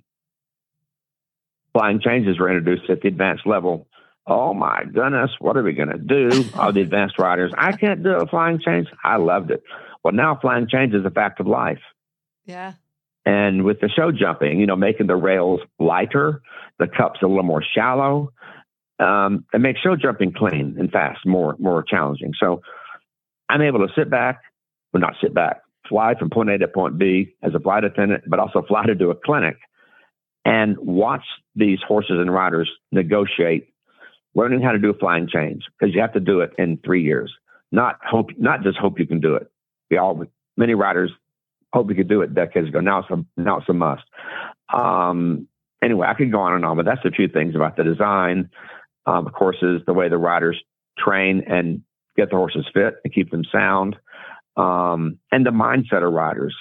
flying changes were introduced at the advanced level, oh my goodness, what are we going to do? All the advanced riders, I can't do a flying change. I loved it. Well, now flying change is a fact of life. Yeah. And with the show jumping, making the rails lighter, the cups a little more shallow, it makes show jumping clean and fast, more challenging. So I'm able to fly from point A to point B as a flight attendant, but also fly to do a clinic and watch these horses and riders negotiate, learning how to do a flying change, because you have to do it in 3 years. Not just hope you can do it. Many riders hope you could do it decades ago. Now it's a must. Anyway, I could go on and on, but that's a few things about the design, courses, the way the riders train and get the horses fit and keep them sound, and the mindset of riders.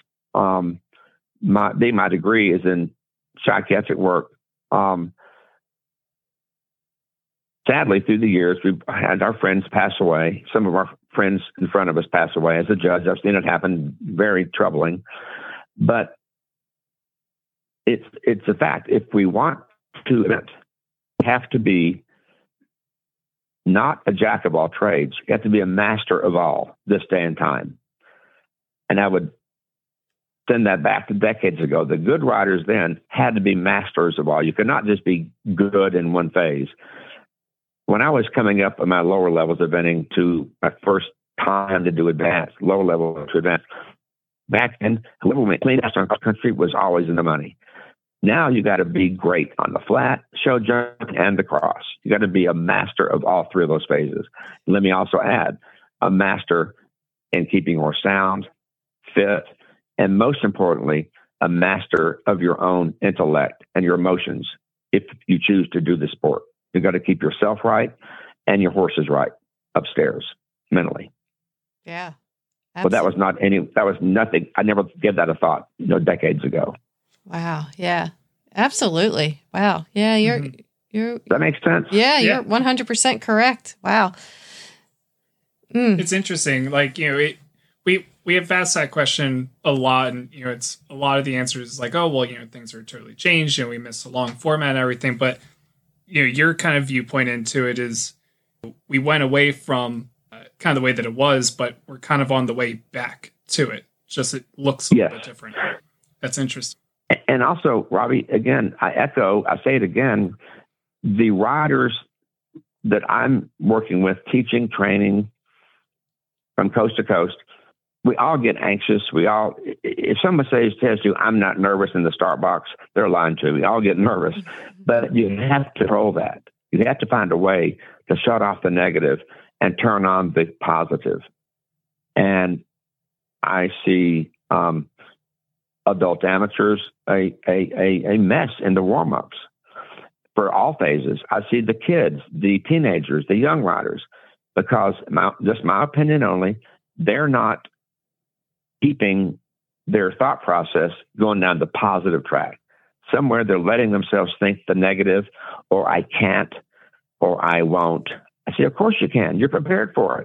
My degree is in psychiatric work. Sadly, through the years, we've had our friends pass away. Some of our friends in front of us pass away. As a judge, I've seen it happen. Very troubling. But it's a fact. If we want to event have to be not a jack of all trades. You have to be a master of all this day and time. And I would send that back to decades ago. The good riders then had to be masters of all. You could not just be good in one phase. When I was coming up in my lower levels of eventing to my first time to do advanced, lower level to advanced, back then, clean cross country was always in the money. Now you got to be great on the flat, show jump, and the cross. You got to be a master of all three of those phases. Let me also add a master in keeping your sound, fit, and most importantly, a master of your own intellect and your emotions if you choose to do the sport. You got to keep yourself right and your horses right upstairs mentally. Yeah. But that was nothing. I never gave that a thought, decades ago. Wow. Yeah, absolutely. Wow. Yeah. You're, Does that make sense? Yeah. You're 100% correct. Wow. It's interesting. Like, we have asked that question a lot, and it's a lot of the answers is like, oh well, things are totally changed, we missed a long format and everything. But your kind of viewpoint into it is we went away from kind of the way that it was, but we're kind of on the way back to it. Just it looks a little bit different. That's interesting. And also, Robbie, again, I say it again, the riders that I'm working with, teaching, training from coast to coast, we all get anxious. If someone says to you, I'm not nervous in the start box, they're lying to you. We all get nervous, but you have to control that. You have to find a way to shut off the negative and turn on the positive. And I see adult amateurs a mess in the warm-ups for all phases. I see the kids, the teenagers, the young riders, because just my opinion only, they're not keeping their thought process going down the positive track. Somewhere they're letting themselves think the negative, or I can't, or I won't. I say, of course you can. You're prepared for it.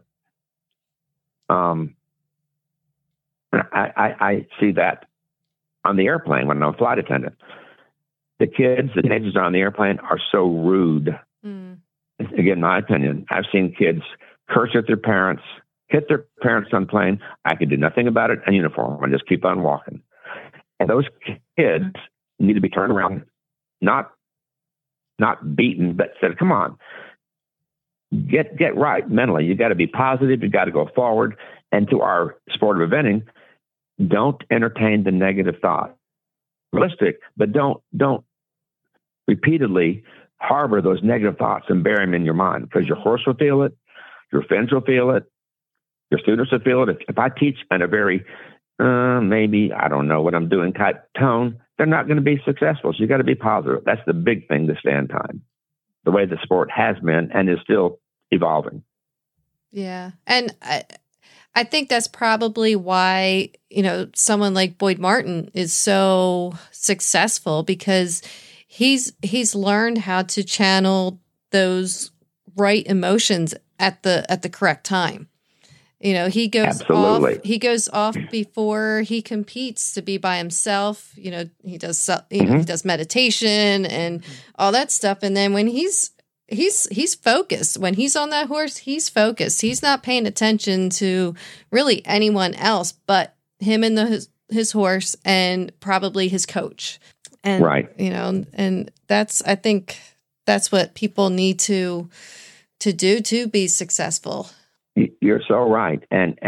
I see that on the airplane when I'm a flight attendant. The teenagers on the airplane are so rude. Again, my opinion. I've seen kids curse at their parents, hit their parents on plane. I could do nothing about it in uniform. I just keep on walking. And those kids need to be turned around, not beaten, but said, come on, get right mentally. You got to be positive. You got to go forward. And to our sport of eventing, don't entertain the negative thought. Realistic, but don't repeatedly harbor those negative thoughts and bury them in your mind, because your horse will feel it, your friends will feel it, your students will feel it. If I teach in a very maybe I don't know what I'm doing type tone, they're not going to be successful. So you got to be positive. That's the big thing this day and time, the way the sport has been and is still evolving. Yeah. And I think that's probably why, someone like Boyd Martin is so successful, because he's learned how to channel those right emotions at the correct time. He goes Absolutely. he goes off before he competes to be by himself. He does he does meditation and all that stuff. And then when he's focused, when he's on that horse, he's focused. He's not paying attention to really anyone else but him and his horse and probably his coach. And, right. And I think that's what people need to do to be successful. You're so right. And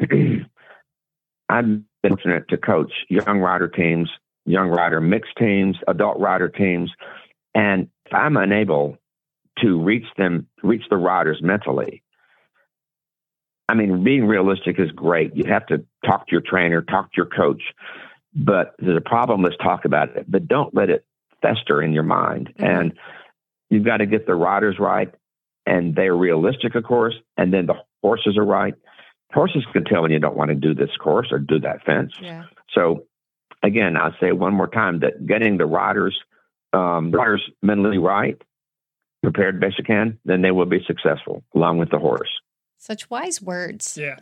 I've been fortunate to coach young rider teams, young rider mixed teams, adult rider teams. And if I'm unable to reach the riders mentally, I mean, being realistic is great. You have to talk to your trainer, talk to your coach, but there's a problem. Let's talk about it, but don't let it fester in your mind. Mm-hmm. And you've got to get the riders right, and they're realistic, of course. And then the horses are right. Horses can tell when you don't want to do this course or do that fence. Yeah. So again, I'll say one more time that getting the riders mentally right, prepared best you can, then they will be successful along with the horse. Such wise words. Yeah.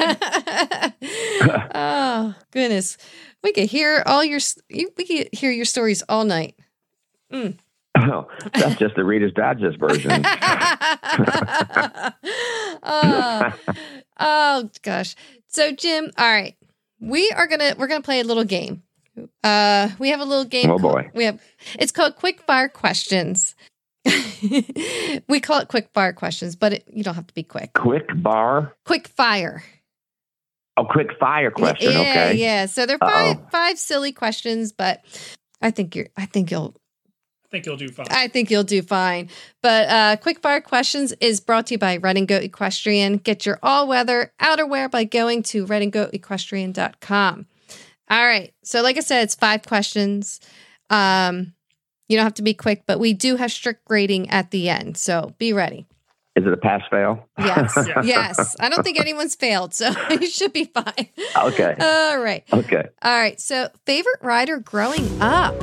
Oh, goodness. We could hear your stories all night. Oh, that's just the Reader's Digest version. Oh gosh. So Jim, all right. We're gonna play a little game. We have a little game. Oh boy. It's called Quick Fire Questions. We call it Quick Fire Questions, but you don't have to be quick. Quick fire. Oh, quick fire question. Yeah, okay. yeah. So they're five silly questions, but I think you'll do fine. I think you'll do fine. But Quick Fire Questions is brought to you by Red and Goat Equestrian. Get your all-weather outerwear by going to redandgoatequestrian.com. All right. So like I said, it's 5 questions. You don't have to be quick, but we do have strict grading at the end. So be ready. Is it a pass-fail? Yes. Yes. I don't think anyone's failed, so you should be fine. Okay. All right. Okay. All right. So favorite rider growing up?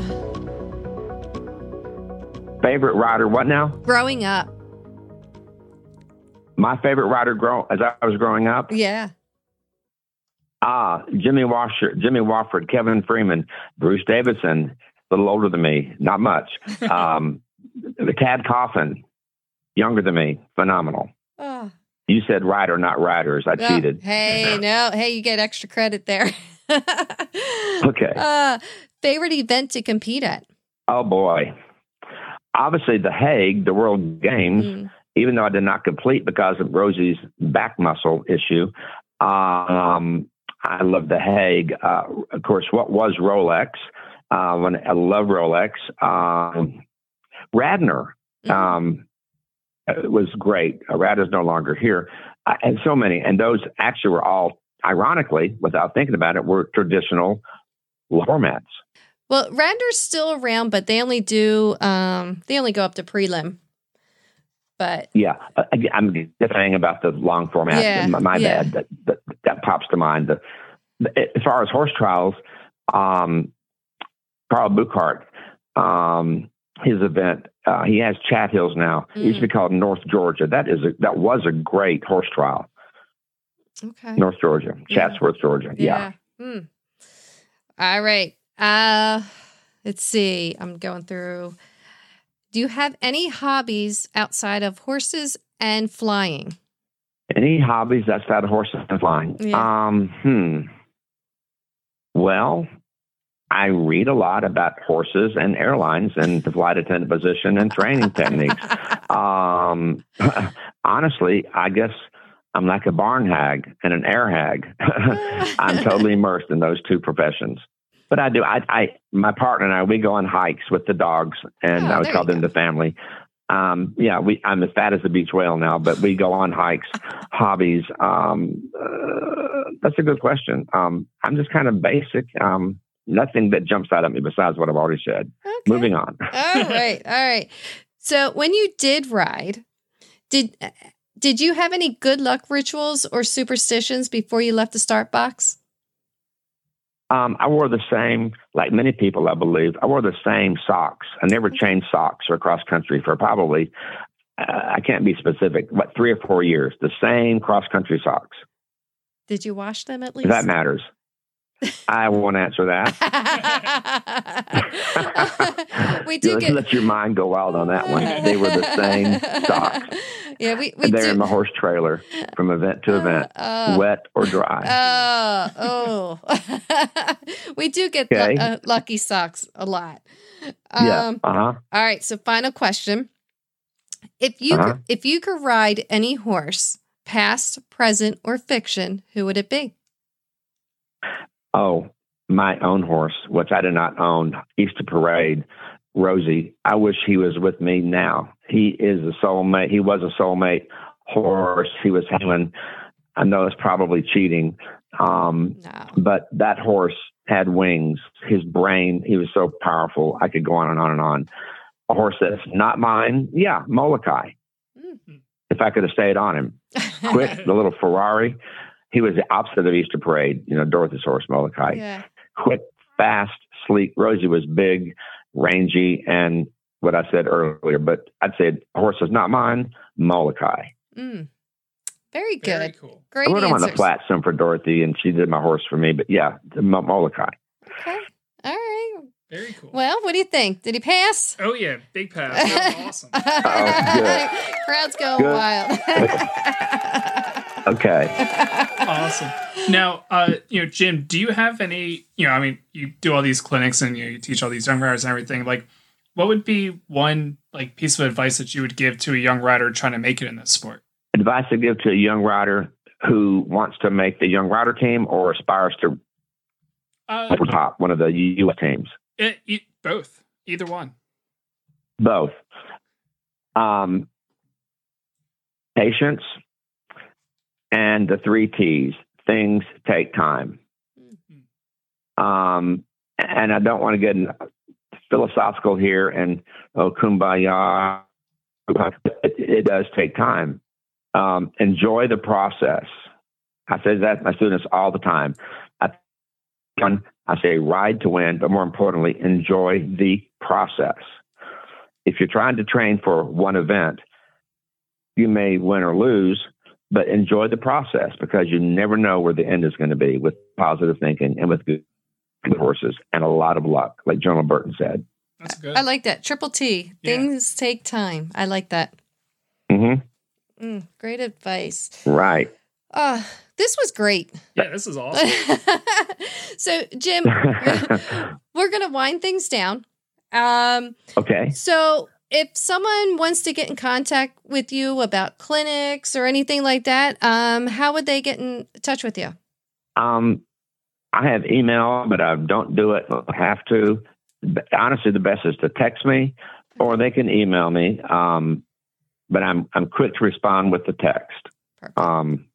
Favorite rider, what now? Growing up. My favorite rider as I was growing up? Yeah. Jimmy Wofford, Kevin Freeman, Bruce Davidson, a little older than me, not much. Tad Coffin, younger than me, phenomenal. Oh. You said rider, not riders. I cheated. Hey, no. Hey, you get extra credit there. Okay. Favorite event to compete at? Oh, boy. Obviously, The Hague, the World Games, even though I did not complete because of Rosie's back muscle issue. I love The Hague. Of course, what was Rolex? I love Rolex. Radnor was great. Radnor's no longer here. And so many. And those actually were all, ironically, without thinking about it, were traditional formats. Well, Radnor's still around, but they only do, they only go up to prelim. But yeah, I'm just saying about the long format. Yeah, my bad. That pops to mind. As far as horse trials, Carl Buchart, his event, he has Chat Hills now. It used to be called North Georgia. That was a great horse trial. Okay. North Georgia, Chatsworth, Georgia. Yeah. All right. Let's see. I'm going through. Do you have any hobbies outside of horses and flying? Any hobbies outside of horses and flying? Yeah. Well, I read a lot about horses and airlines and the flight attendant position and training techniques. Honestly, I guess I'm like a barn hag and an air hag. I'm totally immersed in those two professions. But I do. My partner and I, we go on hikes with the dogs, and I would call them the family. I'm as fat as a beach whale now, but we go on hikes, hobbies. That's a good question. I'm just kind of basic. Nothing that jumps out at me besides what I've already said. Okay. Moving on. All right. So when you did ride, did you have any good luck rituals or superstitions before you left the start box? I wore the same, like many people, I believe. I wore the same socks. I never changed socks or cross country for probably, I can't be specific, but 3 or 4 years. The same cross country socks. Did you wash them at least? That matters. I won't answer that. We do let your mind go wild on that one. They were the same socks. Yeah, we they're in my horse trailer from event to event, wet or dry. We do get lucky socks a lot. All right, so final question: if you could ride any horse, past, present, or fiction, who would it be? Oh, my own horse, which I did not own, Easter Parade, Rosie. I wish he was with me now. He is a soulmate. He was a soulmate horse. He was human. I know it's probably cheating. No. But that horse had wings. His brain, he was so powerful. I could go on and on and on. A horse that's not mine. Yeah, Molokai. Mm-hmm. If I could have stayed on him. Quick, the little Ferrari. He was the opposite of Easter Parade, Dorothy's horse, Molokai. Yeah. Quick, fast, sleek. Rosie was big, rangy, and what I said earlier. But I'd say a horse is not mine, Molokai. Very good. Very cool. Great I wrote him on the answers. flat some for Dorothy, and she did my horse for me. But yeah, Molokai. Okay. All right. Very cool. Well, what do you think? Did he pass? Oh yeah, big pass. That was awesome. Oh, Crowd's going Good. wild. Okay. Awesome. Now, Jim, do you have any, I mean, you do all these clinics and you teach all these young riders and everything. Like, what would be one like piece of advice that you would give to a young rider trying to make it in this sport? Advice to give to a young rider who wants to make the young rider team or aspires to top one of the U.S. teams? Both. Either one. Both. Patience and the 3 T's. Things take time. And I don't want to get philosophical here and kumbaya. It does take time. Enjoy the process. I say that to my students all the time. I say ride to win, but more importantly, enjoy the process. If you're trying to train for one event, you may win or lose, but enjoy the process because you never know where the end is going to be with positive thinking and with good horses and a lot of luck, like General Burton said. That's good. I like that. Triple T. Yeah. Things take time. I like that. Great advice. Right. This was great. Yeah, this is awesome. So, Jim, we're going to wind things down. Okay. So, if someone wants to get in contact with you about clinics or anything like that, how would they get in touch with you? I have email, but I don't do it. I have to. Honestly, the best is to text me, or they can email me. But I'm quick to respond with the text. Perfect.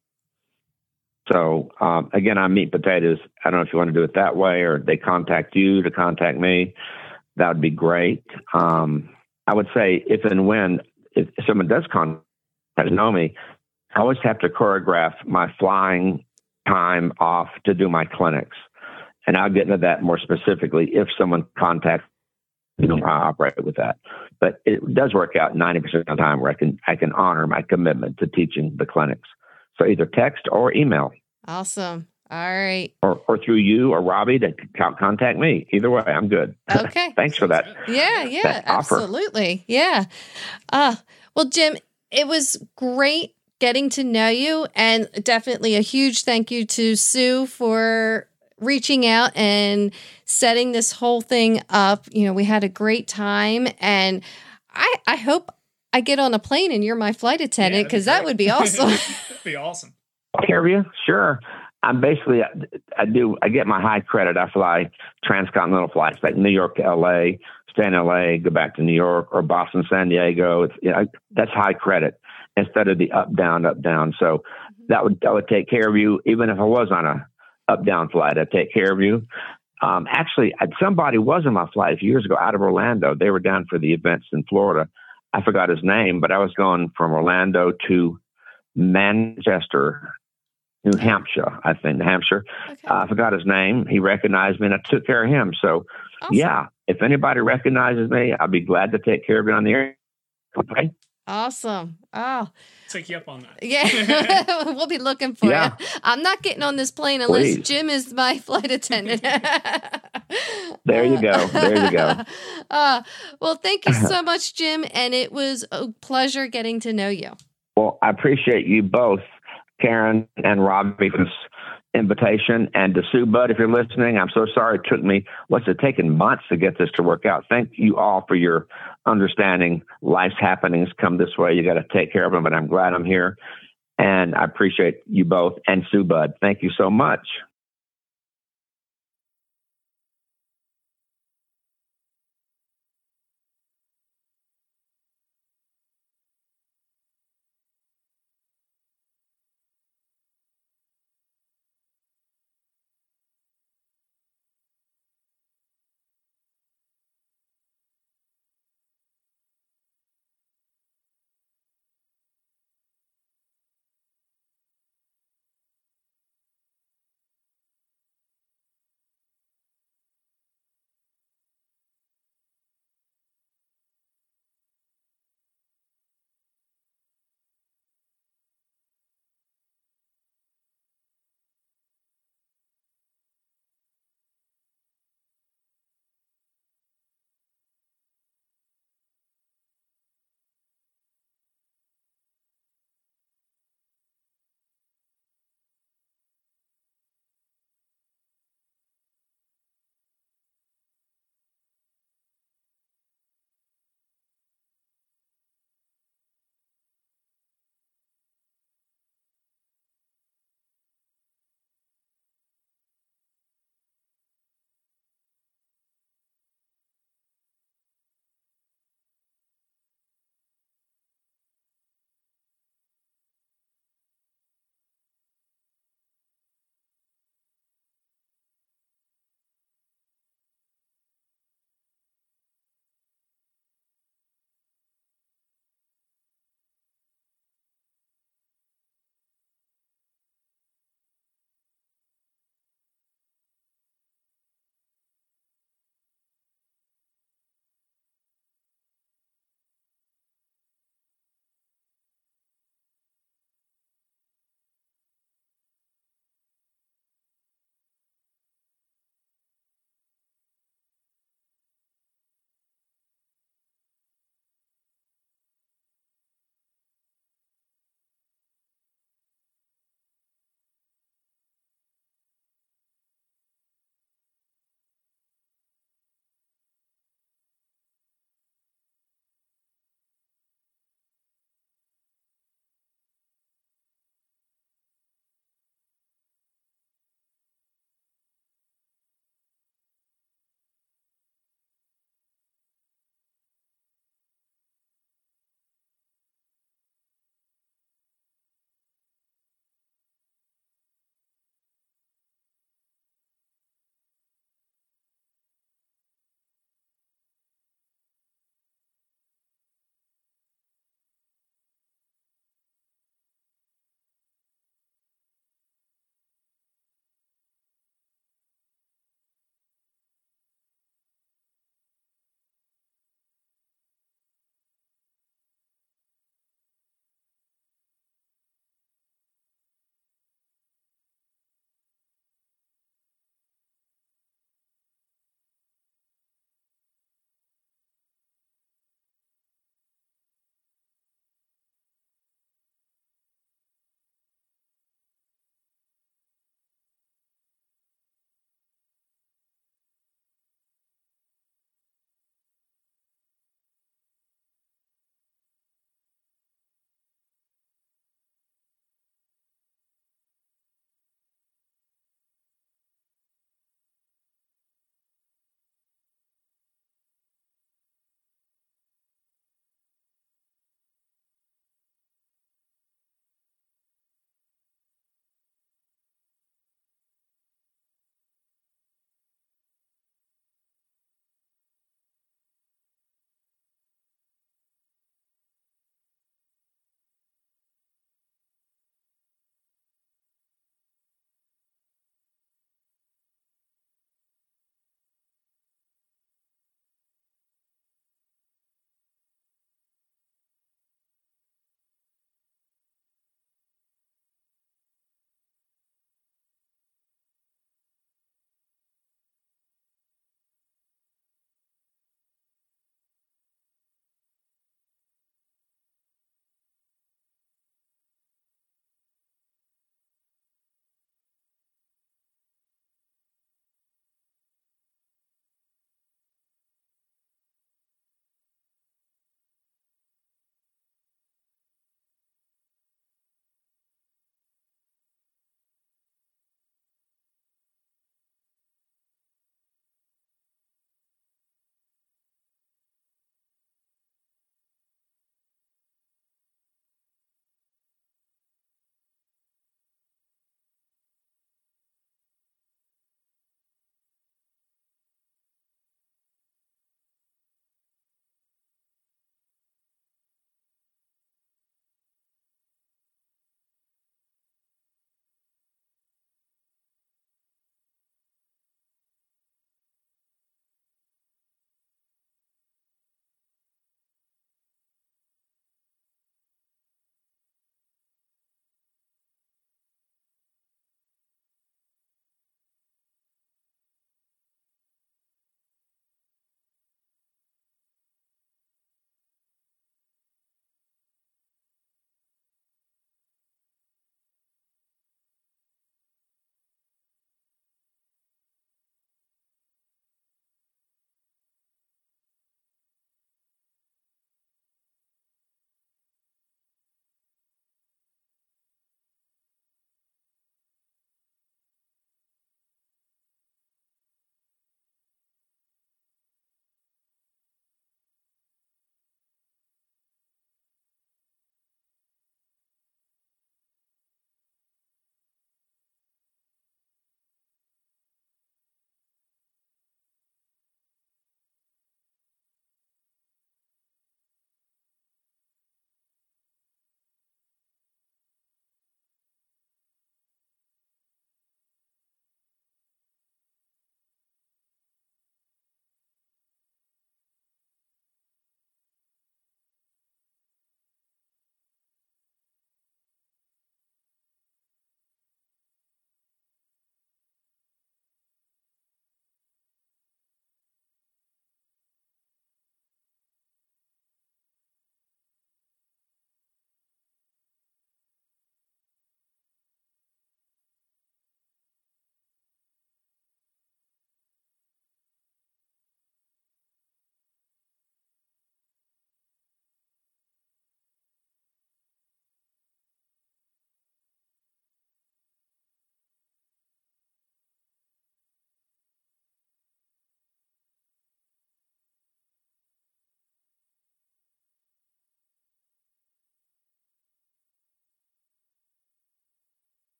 So again, I'm meat potatoes. I don't know if you want to do it that way, or they contact you to contact me. That would be great. I would say if and when if someone does contact know me, I always have to choreograph my flying time off to do my clinics, and I'll get into that more specifically if someone contacts. I operate with that, but it does work out 90% of the time where I can honor my commitment to teaching the clinics. So either text or email. Awesome. All right. Or through you or Robbie to contact me. Either way, I'm good. Okay. Thanks for that. Yeah, that offer. absolutely. Yeah. Well, Jim, it was great getting to know you, and definitely a huge thank you to Sue for reaching out and setting this whole thing up. We had a great time, and I hope I get on a plane and you're my flight attendant, because that would be awesome. That'd be awesome. Care of you? Sure. I'm basically, I get my high credit. I fly transcontinental flights like New York to LA, stay in LA, go back to New York, or Boston, San Diego. That's high credit instead of the up, down. So that would take care of you. Even if I was on a up, down flight, I'd take care of you. Actually, somebody was on my flight a few years ago out of Orlando. They were down for the events in Florida. I forgot his name, but I was going from Orlando to Manchester, New Hampshire, I think, New Hampshire. Okay. I forgot his name. He recognized me, and I took care of him. So, Awesome. Yeah, if anybody recognizes me, I'll be glad to take care of you on the air. Okay. Awesome. Oh, Take you up on that. yeah. We'll be looking for Yeah. you. I'm not getting on this plane unless Please. Jim is my flight attendant. There you go. There you go. Well, thank you so much, Jim. And it was a pleasure getting to know you. Well, I appreciate you both, Karen and Robbie, for this invitation. And to Sue Bud, if you're listening, I'm so sorry it took me, what's it taken months to get this to work out. Thank you all for your understanding. Life's happenings come this way. You got to take care of them, but I'm glad I'm here. And I appreciate you both and Sue Bud. Thank you so much.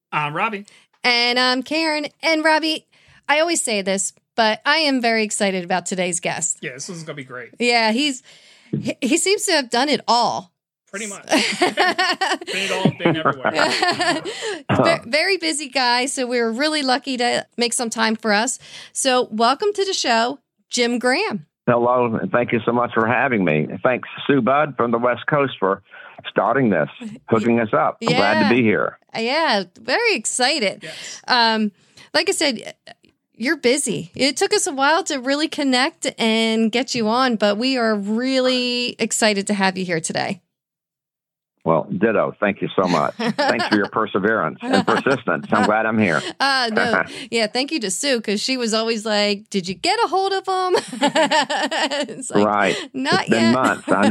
I'm Robbie. And I'm Karen. And Robbie, I always say this, but I am very excited about today's guest. Yeah, this is going to be great. Yeah, he seems to have done it all. Pretty much. Been it all, been everywhere. Very busy guy, so we were really lucky to make some time for us. So welcome to the show, Jim Graham. Hello, and thank you so much for having me. Thanks, Sue Budd from the West Coast for starting this, hooking us up. I'm glad to be here. Yeah, very excited. Yes. Like I said, you're busy. It took us a while to really connect and get you on, but we are really excited to have you here today. Well, ditto. Thank you so much. Thanks for your perseverance and persistence. I'm glad I'm here. No. Yeah, thank you to Sue, because she was always like, did you get a hold of him? It's like, right. Not it's been yet. months, I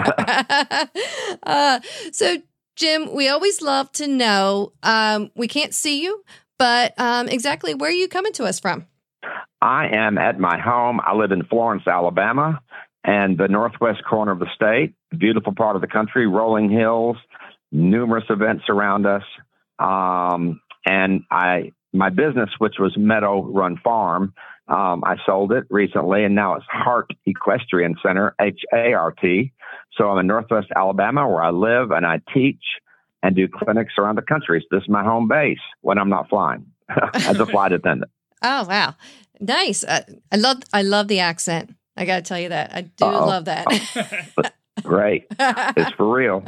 know. So, Jim, we always love to know, we can't see you, but exactly where are you coming to us from? I am at my home. I live in Florence, Alabama, and the northwest corner of the state. Beautiful part of the country, rolling hills, numerous events around us. And my business, which was Meadow Run Farm, I sold it recently, and now it's Hart Equestrian Center, HART. So I'm in Northwest Alabama, where I live, and I teach and do clinics around the country. So this is my home base when I'm not flying as a flight attendant. Oh, wow. Nice. I love the accent. I got to tell you that. I do love that. Great. It's for real.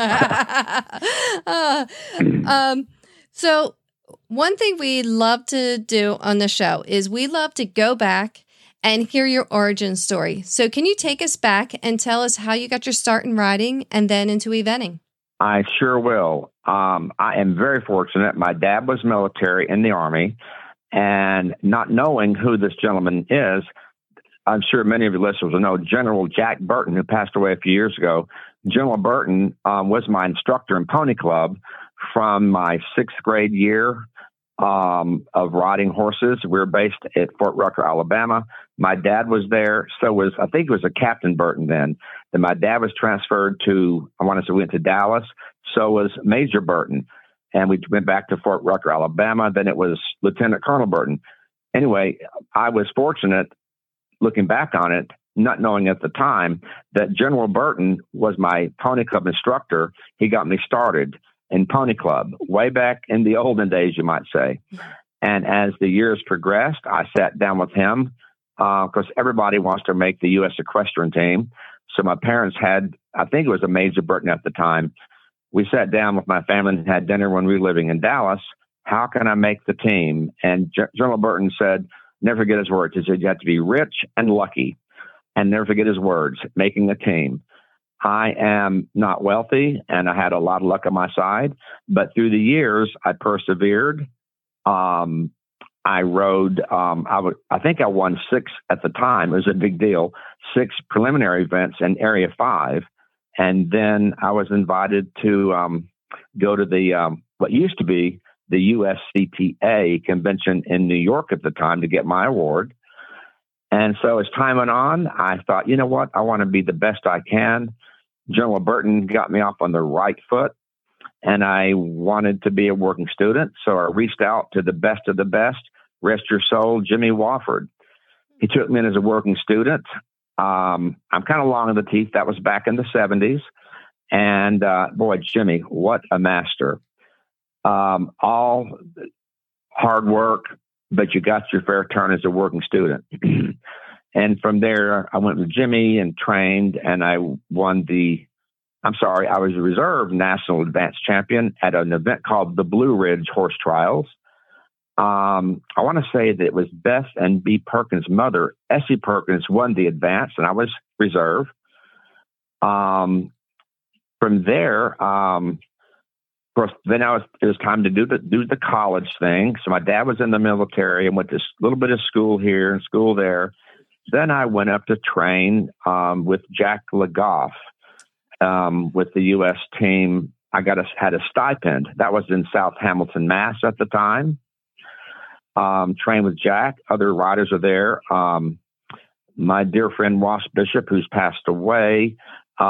So one thing we love to do on the show is we love to go back and hear your origin story. So can you take us back and tell us how you got your start in riding and then into eventing? I sure will. I am very fortunate. My dad was military in the Army, and not knowing who this gentleman is, I'm sure many of your listeners will know General Jack Burton, who passed away a few years ago. General Burton was my instructor in Pony Club from my 6th grade year of riding horses. We were based at Fort Rucker, Alabama. My dad was there. I think it was a Captain Burton then. Then my dad was transferred to, went to Dallas. So was Major Burton. And we went back to Fort Rucker, Alabama. Then it was Lieutenant Colonel Burton. Anyway, I was fortunate, looking back on it, not knowing at the time, that General Burton was my Pony Club instructor. He got me started in Pony Club way back in the olden days, you might say. And as the years progressed, I sat down with him because everybody wants to make the U.S. equestrian team. So my parents had, I think it was a Major Burton at the time. We sat down with my family and had dinner when we were living in Dallas. How can I make the team? And General Burton said, never forget his words. He said, you have to be rich and lucky. And never forget his words, making a team. I am not wealthy, and I had a lot of luck on my side. But through the years, I persevered. I rode, I think I won 6 at the time. It was a big deal. 6 preliminary events in Area 5. And then I was invited to go to the what used to be the USCTA convention in New York at the time to get my award. And so as time went on, I thought, you know what? I want to be the best I can. General Burton got me off on the right foot, and I wanted to be a working student. So I reached out to the best of the best, rest your soul, Jimmy Wofford. He took me in as a working student. I'm kind of long in the teeth. That was back in the 70s. And boy, Jimmy, what a master. All hard work, but you got your fair turn as a working student. And from there, I went with Jimmy and trained, and I won I was a reserve national advanced champion at an event called the Blue Ridge Horse Trials. I want to say that it was Beth and B. Perkins' mother, Essie Perkins, won the advance, and I was reserve. From there, of course, then it was time to do the college thing. So my dad was in the military and went to a little bit of school here and school there. Then I went up to train with Jack LeGoff with the U.S. team. I had a stipend. That was in South Hamilton, Mass. At the time. Trained with Jack. Other riders are there. My dear friend Ross Bishop, who's passed away.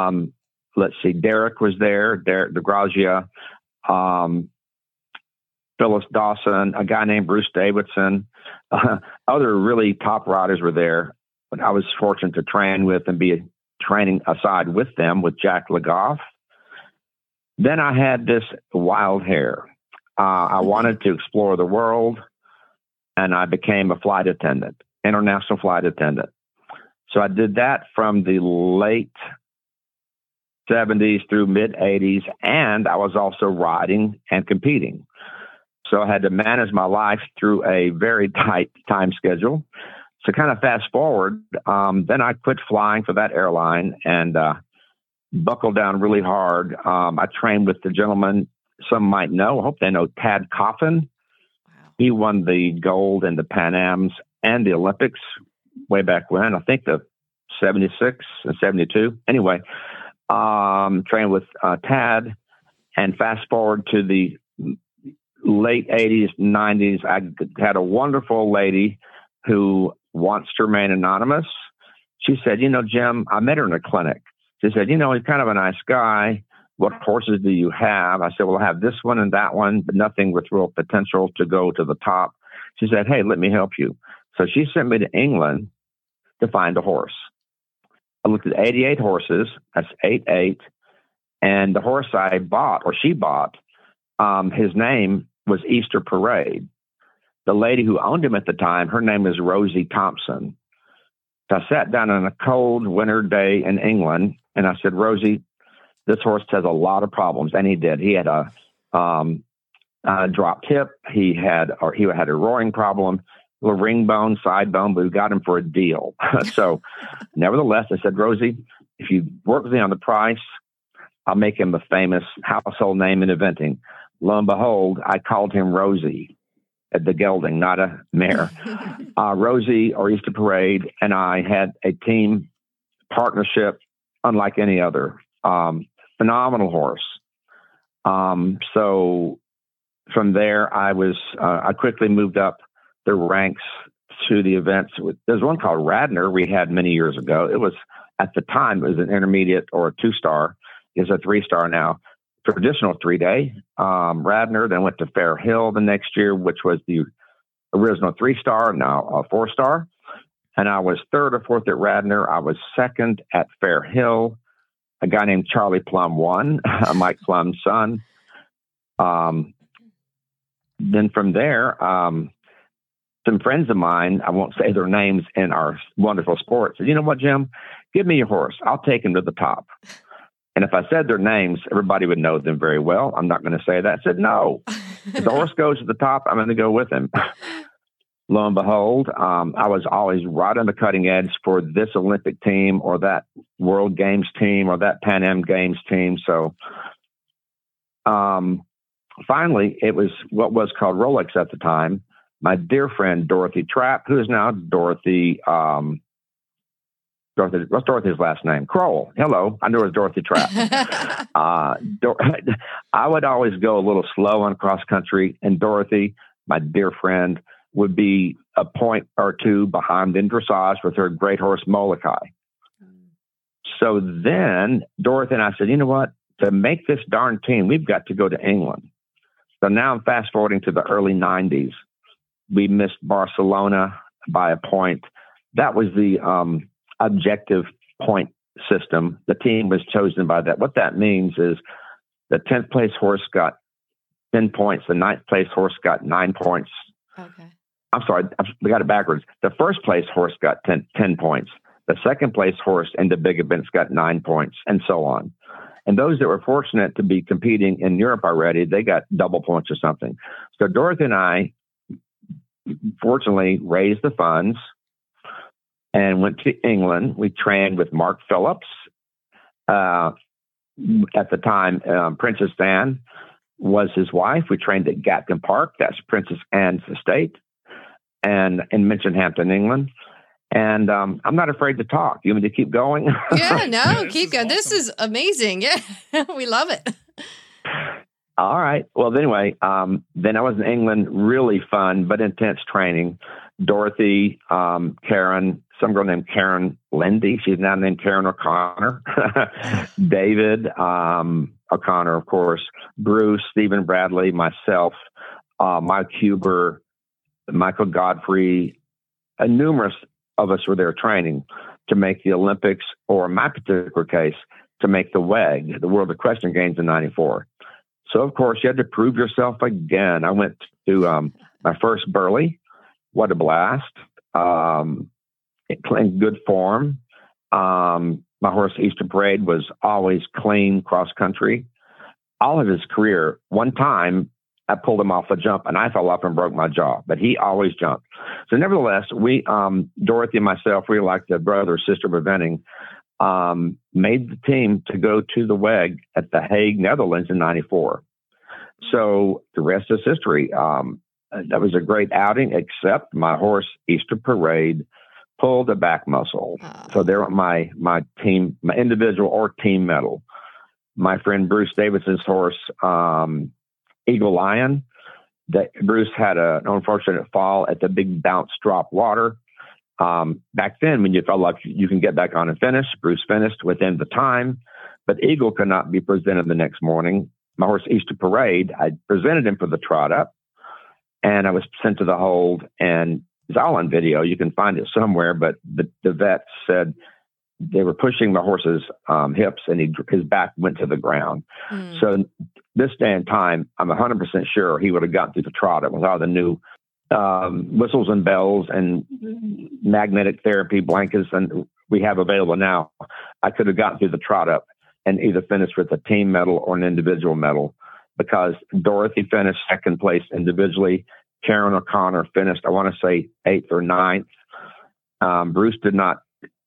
Derek was there. Derek DeGrazia. Phyllis Dawson, a guy named Bruce Davidson. Other really top riders were there, but I was fortunate to train with and be training aside with them with Jack Legoff. Then I had this wild hair. I wanted to explore the world, and I became a flight attendant, international flight attendant. So I did that from the late 70s through mid 80s, and I was also riding and competing. So I had to manage my life through a very tight time schedule. So kind of fast forward, then I quit flying for that airline and buckled down really hard. I trained with the gentleman some might know. I hope they know Tad Coffin. Wow. He won the gold in the Pan Ams and the Olympics way back when. I think the 76 and 72. Anyway, trained with Tad, and fast forward to the late 80s, 90s. I had a wonderful lady who wants to remain anonymous. She said, Jim, I met her in a clinic. She said, he's kind of a nice guy. What horses do you have? I said, well, I have this one and that one, but nothing with real potential to go to the top. She said, hey, let me help you. So she sent me to England to find a horse. I looked at 88 horses. That's 88. And the horse I bought, or she bought, his name was Easter Parade. The lady who owned him at the time, her name is Rosie Thompson. So I sat down on a cold winter day in England, and I said, Rosie, this horse has a lot of problems. And he did. He had a dropped hip. He had a roaring problem, a little ring bone, side bone, but we got him for a deal. So nevertheless, I said, Rosie, if you work with me on the price, I'll make him a famous household name in eventing. Lo and behold, I called him Rosie at the gelding, not a mare. Rosie, or Easter Parade, and I had a team partnership unlike any other. Phenomenal horse. So from there, I quickly moved up the ranks to the events. There's one called Radnor we had many years ago. It was, at the time, it was an intermediate or a 2-star. It's a 3-star now. Traditional 3-day. Radnor, then went to Fair Hill the next year, which was the original 3-star, now a 4-star. And I was 3rd or 4th at Radnor. I was 2nd at Fair Hill. A guy named Charlie Plum won, Mike Plum's son. Then from there, some friends of mine, I won't say their names in our wonderful sport, said, you know what, Jim? Give me your horse. I'll take him to the top. And if I said their names, everybody would know them very well. I'm not going to say that. I said, no. If the horse goes to the top, I'm going to go with him. Lo and behold, I was always right on the cutting edge for this Olympic team or that World Games team or that Pan Am Games team. So finally, it was what was called Rolex at the time. My dear friend, Dorothy Trapp, who is now Dorothy, what's Dorothy's last name? Kroll. Hello. I knew it was Dorothy Trapp. I would always go a little slow on cross country, and Dorothy, my dear friend, would be a point or two behind in dressage with her great horse, Molokai. So then Dorothy and I said, you know what? To make this darn team, we've got to go to England. So now I'm fast forwarding to the early 90s. We missed Barcelona by a point. That was the objective point system. The team was chosen by that. What that means is the 10th place horse got 10 points. The 9th place horse got 9 points. Okay. I'm sorry, we got it backwards. The first place horse got 10 points. The second place horse in the big events got 9 points, and so on. And those that were fortunate to be competing in Europe already, they got double points or something. So Dorothy and I, fortunately, raised the funds and went to England. We trained with Mark Phillips. At the time, Princess Anne was his wife. We trained at Gatcombe Park. That's Princess Anne's estate, and in Minchinhampton, England. And I'm not afraid to talk. You want me to keep going? Yeah, no, Yeah, keep going. awesome. This is amazing. Yeah, we love it. All right. Well, anyway, then I was in England, really fun but intense training. Dorothy, Karen, some girl named Karen Lindy. She's now named Karen O'Connor. David O'Connor, of course. Bruce, Stephen Bradley, myself. Mike Huber, Michael Godfrey, and numerous of us were there training to make the Olympics, or in my particular case, to make the WEG, the World Equestrian Games in '94. So, of course, you had to prove yourself again. I went to my first Burley. What a blast. In good form. My horse, Easter Parade, was always clean cross country. All of his career, one time I pulled him off a jump and I fell off and broke my jaw, but he always jumped. So nevertheless, we, Dorothy and myself, we were like the brother, sister of eventing, made the team to go to the WEG at The Hague, Netherlands in '94. So the rest is history. That was a great outing, except my horse, Easter Parade, pulled a back muscle. So there went my team, my individual or team medal. My friend Bruce Davidson's horse, Eagle Lion, Bruce had an unfortunate fall at the big bounce drop water. Back then, when you felt like you can get back on and finish, Bruce finished within the time, but Eagle could not be presented the next morning. My horse, Easter Parade, I presented him for the trot up, and I was sent to the hold, and it's all on video. You can find it somewhere, but the vet said they were pushing the horse's hips, and his back went to the ground. So this day and time, I'm 100% sure he would have gotten through the trot up with all the new whistles and bells and magnetic therapy blankets and we have available now. I could have gotten through the trot up and either finished with a team medal or an individual medal, because Dorothy finished second place individually. Karen O'Connor finished, I want to say, 8th or 9th. Bruce could not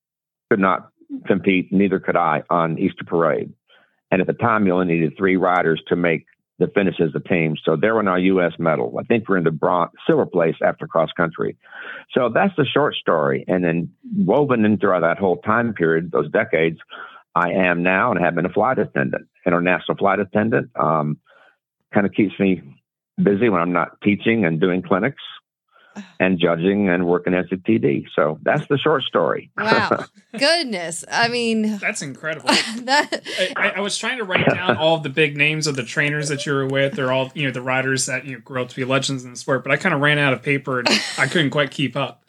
compete, neither could I, on Easter Parade. And at the time, you only needed 3 riders to make the finish as a team. So there went our U.S. medal. I think we're in the silver place after cross country. So that's the short story. And then woven into that whole time period, those decades, I am now and have been a flight attendant, international flight attendant. Kind of keeps me busy when I'm not teaching and doing clinics and judging and working as a TD. So that's the short story. Wow. Goodness. I mean, that's incredible. I was trying to write down all of the big names of the trainers that you were with. They're all, the riders that grew up to be legends in the sport, but I kind of ran out of paper and I couldn't quite keep up.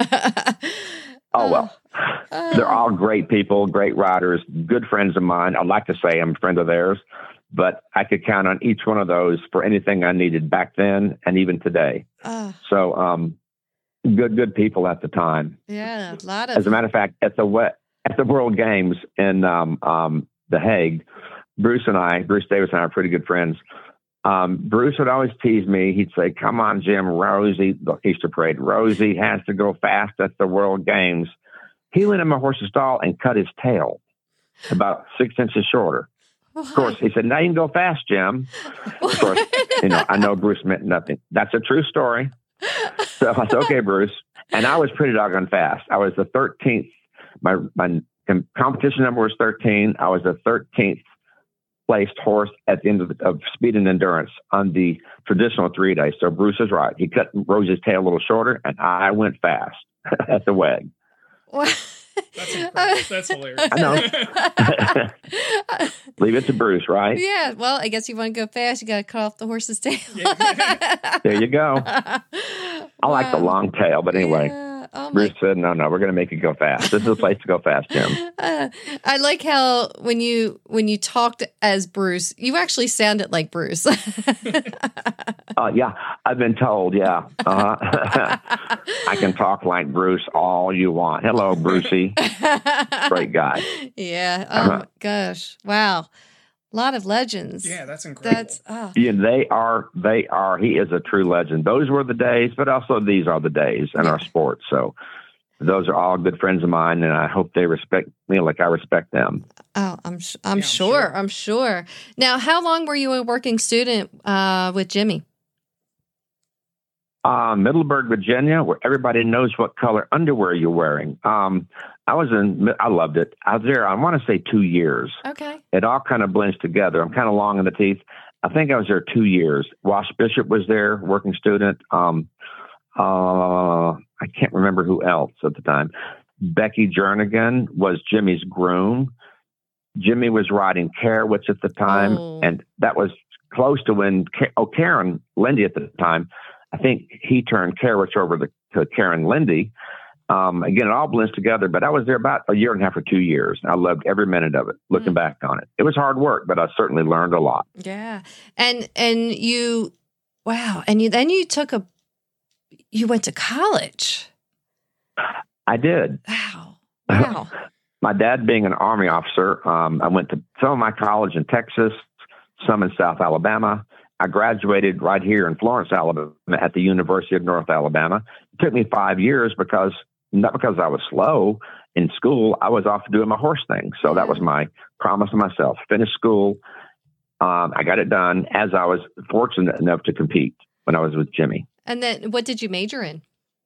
Oh, well, they're all great people, great riders, good friends of mine. I'd like to say I'm a friend of theirs, but I could count on each one of those for anything I needed back then and even today. So, good people at the time. Yeah, a lot of. As a matter of fact, at the World Games in The Hague, Bruce Davis and I are pretty good friends. Bruce would always tease me. He'd say, "Come on, Jim, Rosie, the Easter Parade. Rosie has to go fast at the World Games." He went in my horse's stall and cut his tail about 6 inches shorter. Of course, he said, "Now you can go fast, Jim." Of course, I know Bruce meant nothing. That's a true story. So I said, "Okay, Bruce." And I was pretty doggone fast. I was the 13th. My competition number was 13. I was the 13th placed horse at the end of speed and endurance on the traditional 3-day. So Bruce is right. He cut Rosie's tail a little shorter, and I went fast at the WEG. That's incredible. That's hilarious. I know. Leave it to Bruce, right? Yeah. Well, I guess you want to go fast, you got to cut off the horse's tail. There you go. I like the long tail, but anyway. Yeah. Oh, Bruce said, no, we're going to make it go fast. This is a place to go fast, Jim. I like how when you talked as Bruce, you actually sounded like Bruce. Yeah, I've been told, yeah. I can talk like Bruce all you want. Hello, Brucey. Great guy. Yeah. Oh, my gosh. Wow. A lot of legends. Yeah, that's incredible. Yeah, they are. He is a true legend. Those were the days, but also these are the days in our sport. So those are all good friends of mine, and I hope they respect me like I respect them. Oh, I'm sure. Now, how long were you a working student with Jimmy? Middleburg, Virginia, where everybody knows what color underwear you're wearing. I loved it. I was there, I want to say 2 years. Okay. It all kind of blends together. I'm kind of long in the teeth. I think I was there 2 years. Wash Bishop was there, working student. I can't remember who else at the time. Becky Jernigan was Jimmy's groom. Jimmy was riding Carowitz at the time, and that was close to when Karen Lindy at the time I think he turned Carriage over to Karen Lindy. Again, it all blends together, but I was there about a year and a half or 2 years. I loved every minute of it, looking back on it. It was hard work, but I certainly learned a lot. Yeah. And you, wow. And you went to college. I did. Wow. My dad being an Army officer, I went to some of my college in Texas, some in South Alabama. I graduated right here in Florence, Alabama, at the University of North Alabama. It took me 5 years not because I was slow in school. I was off doing my horse thing. So that was my promise to myself. Finish school. I got it done as I was fortunate enough to compete when I was with Jimmy. And then what did you major in?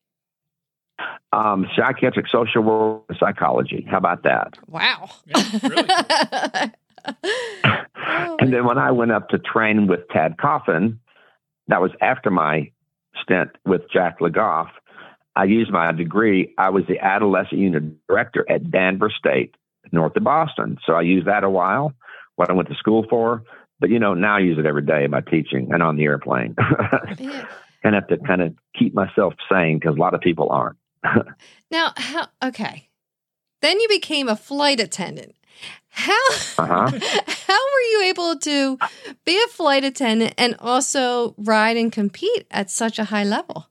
Psychiatric social work and psychology. How about that? Wow. Yeah, really? And then when I went up to train with Tad Coffin, that was after my stint with Jack LeGoff, I used my degree. I was the adolescent unit director at Danvers State, north of Boston. So I used that a while, what I went to school for. But, now I use it every day in my teaching and on the airplane. Yeah. And have to kind of keep myself sane because a lot of people aren't. Now, okay. Then you became a flight attendant. How were you able to be a flight attendant and also ride and compete at such a high level?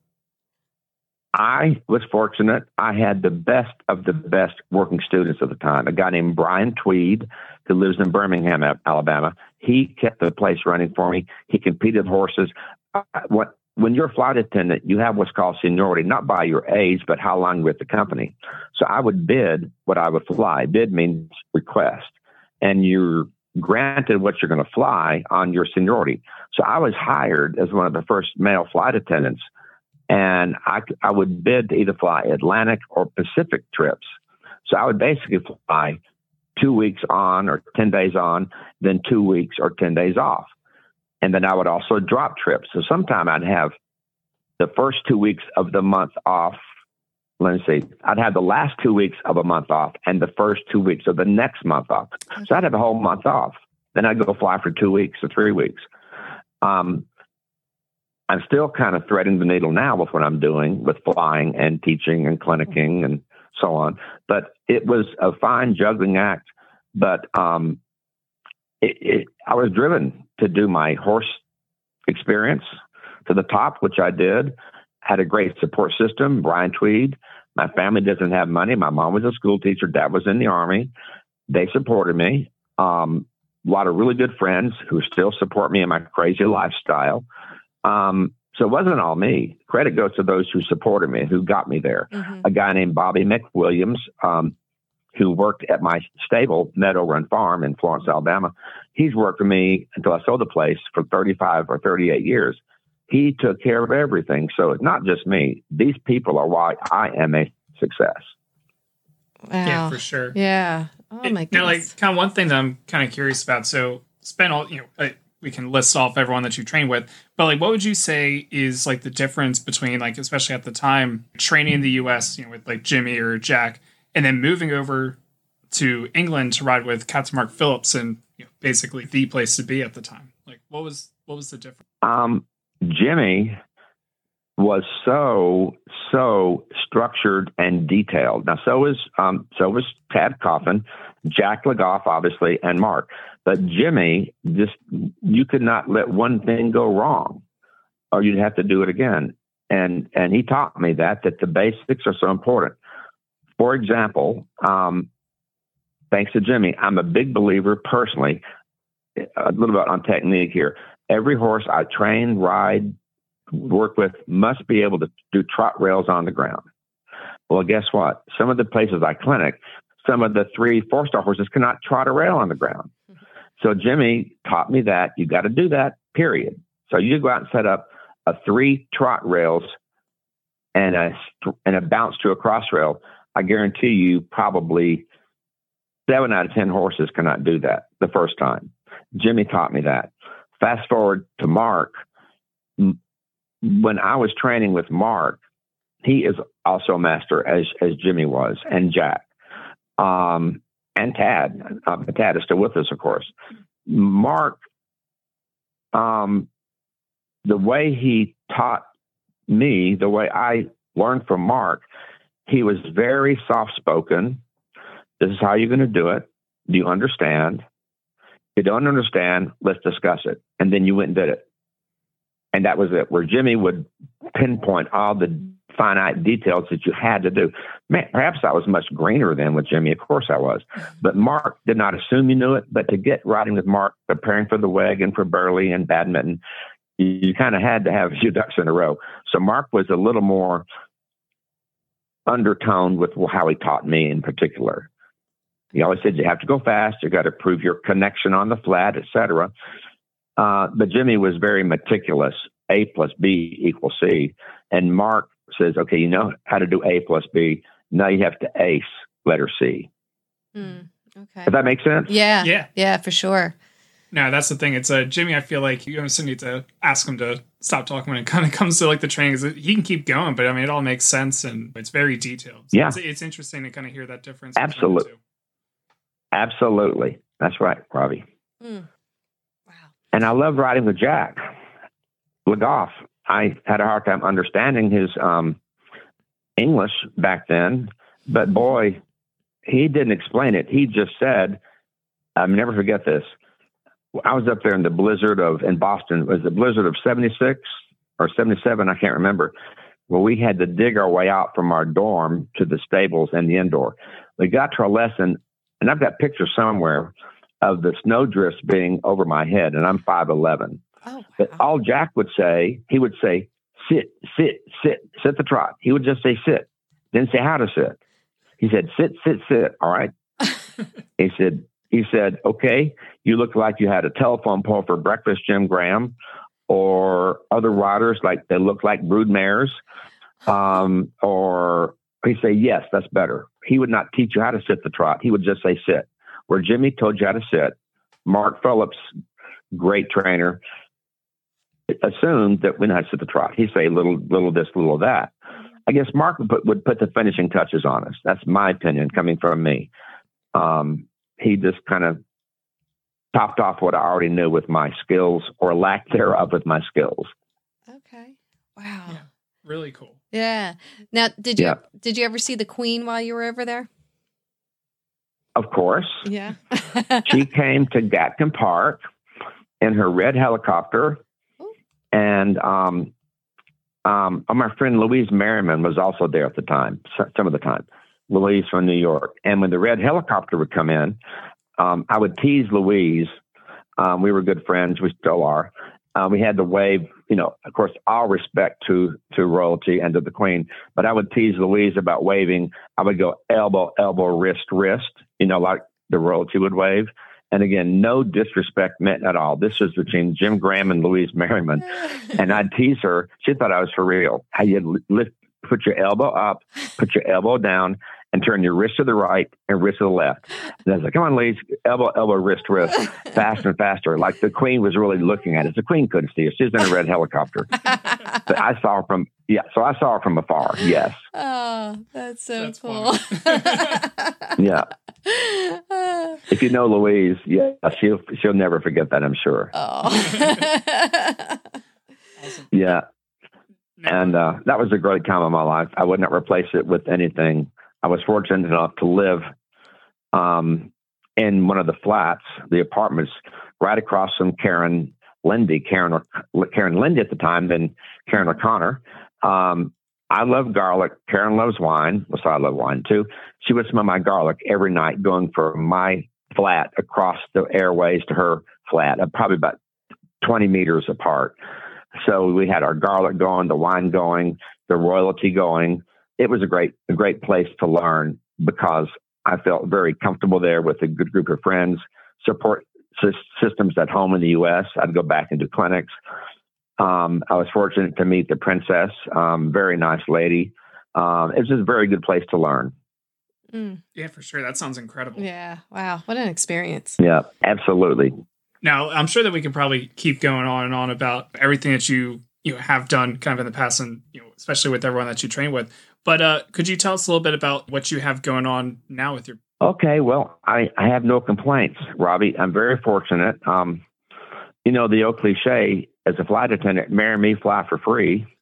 I was fortunate. I had the best of the best working students at the time. A guy named Brian Tweed, who lives in Birmingham, Alabama. He kept the place running for me. He competed horses. When you're a flight attendant, you have what's called seniority, not by your age, but how long you're with the company. So I would bid what I would fly. Bid means request. And you're granted what you're going to fly on your seniority. So I was hired as one of the first male flight attendants. And I would bid to either fly Atlantic or Pacific trips. So I would basically fly 2 weeks on or 10 days on, then 2 weeks or 10 days off. And then I would also drop trips. So sometime I'd have the first 2 weeks of the month off. Let me see. I'd have the last 2 weeks of a month off and the first 2 weeks of the next month off. So I'd have a whole month off. Then I'd go fly for 2 weeks or 3 weeks. I'm still kind of threading the needle now with what I'm doing with flying and teaching and clinicking and so on. But it was a fine juggling act. But I was driven to do my horse experience to the top, which I did. Had a great support system. Brian Tweed. My family doesn't have money. My mom was a school teacher. Dad was in the Army. They supported me. A lot of really good friends who still support me in my crazy lifestyle. So it wasn't all me. Credit goes to those who supported me, who got me there. Mm-hmm. A guy named Bobby McWilliams, who worked at my stable, Meadow Run Farm in Florence, Alabama. He's worked for me until I sold the place for 35 or 38 years. He took care of everything. So it's not just me. These people are why I am a success. Wow. Yeah, for sure. Yeah. Oh my goodness. Now, like, kind of one thing that I'm kind of curious about. So, spend all, we can list off everyone that you train with, but like, what would you say is like the difference between, like, especially at the time, training in the U.S., with like Jimmy or Jack, and then moving over to England to ride with Captain Mark Phillips, and basically the place to be at the time? Like, what was the difference? Jimmy was so structured and detailed. Now, so was Tad Coffin, Jack LeGoff, obviously, and Mark. But Jimmy, you could not let one thing go wrong, or you'd have to do it again. And he taught me that the basics are so important. For example, thanks to Jimmy, I'm a big believer personally, a little bit on technique here. Every horse I train, ride, work with must be able to do trot rails on the ground. Well, guess what? Some of the places I clinic, some of the 3 4-star horses cannot trot a rail on the ground. So Jimmy taught me that you got to do that, period. So you go out and set up 3 trot rails and a bounce to a cross rail. I guarantee you probably 7 out of 10 horses cannot do that the first time. Jimmy taught me that. Fast forward to Mark. When I was training with Mark, he is also a master as Jimmy was, and Jack, and Tad. Tad is still with us, of course. Mark, the way he taught me the way I learned from Mark. He was very soft-spoken. This is how you're going to do it. Do you understand? If you don't understand, let's discuss it. And then you went and did it. And that was it, where Jimmy would pinpoint all the finite details that you had to do. Man, perhaps I was much greener than with Jimmy. Of course I was. But Mark did not assume you knew it. But to get riding with Mark, preparing for the WEG and for Burley and badminton, you kind of had to have a few ducks in a row. So Mark was a little more undertoned with how he taught me in particular. He always said you have to go fast. You got to prove your connection on the flat, etc. But Jimmy was very meticulous. A plus B equals C. And Mark says, okay, you know how to do A plus B. Now you have to ace letter C. Okay. Does that make sense? Yeah, for sure. No, that's the thing. It's Jimmy. I feel like you also need to ask him to stop talking when it kind of comes to like the training. He can keep going, but I mean, it all makes sense and it's very detailed. So yeah, it's interesting to kind of hear that difference. Absolutely, absolutely. That's right, Robbie. Wow. And I love riding with Jack Legoff. I had a hard time understanding his English back then, but boy, he didn't explain it. He just said, "I'll never forget this." I was up there in the blizzard in Boston. Was the blizzard of 76 or 77? I can't remember. Well, we had to dig our way out from our dorm to the stables and the indoor. We got to our lesson, and I've got pictures somewhere of the snowdrifts being over my head, and I'm 5'11". Oh, wow. But all Jack would say, he would say, sit, sit, sit, sit the trot. He would just say sit. Didn't say how to sit. He said, sit, sit, sit. All right. He said, okay, you look like you had a telephone pole for breakfast, Jim Graham, or other riders, like they look like brood mares. Or he'd say, yes, that's better. He would not teach you how to sit the trot. He would just say sit. Where Jimmy told you how to sit, Mark Phillips, great trainer, assumed that we know how to sit the trot. He'd say little this, little that. I guess Mark would put the finishing touches on us. That's my opinion coming from me. He just kind of topped off what I already knew with my skills or lack thereof with my skills. Okay. Wow. Yeah, really cool. Yeah. Now, did you ever see the Queen while you were over there? Of course. Yeah. She came to Gatcombe Park in her red helicopter. Ooh. And my friend Louise Merriman was also there at the time, some of the time. Louise from New York. And when the red helicopter would come in, I would tease Louise. We were good friends. We still are. We had to wave, of course, all respect to royalty and to the Queen. But I would tease Louise about waving. I would go elbow, elbow, wrist, wrist, like the royalty would wave. And again, no disrespect meant at all. This was between Jim Graham and Louise Merriman. And I'd tease her. She thought I was for real. How you put your elbow up, put your elbow down, and turn your wrist to the right and wrist to the left. And I was like, come on, Lee, elbow, elbow, wrist, wrist, faster and faster. Like the Queen was really looking at us. The Queen couldn't see us. She was in a red helicopter. But I saw her from afar, yes. Oh, that's cool. Yeah. If you know Louise, yeah, she'll never forget that, I'm sure. Oh. Awesome. Yeah. And that was a great time of my life. I would not replace it with anything. I was fortunate enough to live in one of the flats, the apartments, right across from Karen Lindy at the time, then Karen O'Connor. I love garlic. Karen loves wine. So I love wine too. She would smell my garlic every night going from my flat across the airways to her flat, probably about 20 meters apart. So we had our garlic going, the wine going, the royalty going. It was a great place to learn because I felt very comfortable there with a good group of friends, support systems at home in the U.S. I'd go back and do clinics. I was fortunate to meet the princess, very nice lady. It was just a very good place to learn. Mm. Yeah, for sure. That sounds incredible. Yeah. Wow. What an experience. Yeah, absolutely. Now, I'm sure that we could probably keep going on and on about everything that you have done kind of in the past and, especially with everyone that you train with. But could you tell us a little bit about what you have going on now with your... Okay, well, I have no complaints, Robbie. I'm very fortunate. The old cliche, as a flight attendant, marry me, fly for free.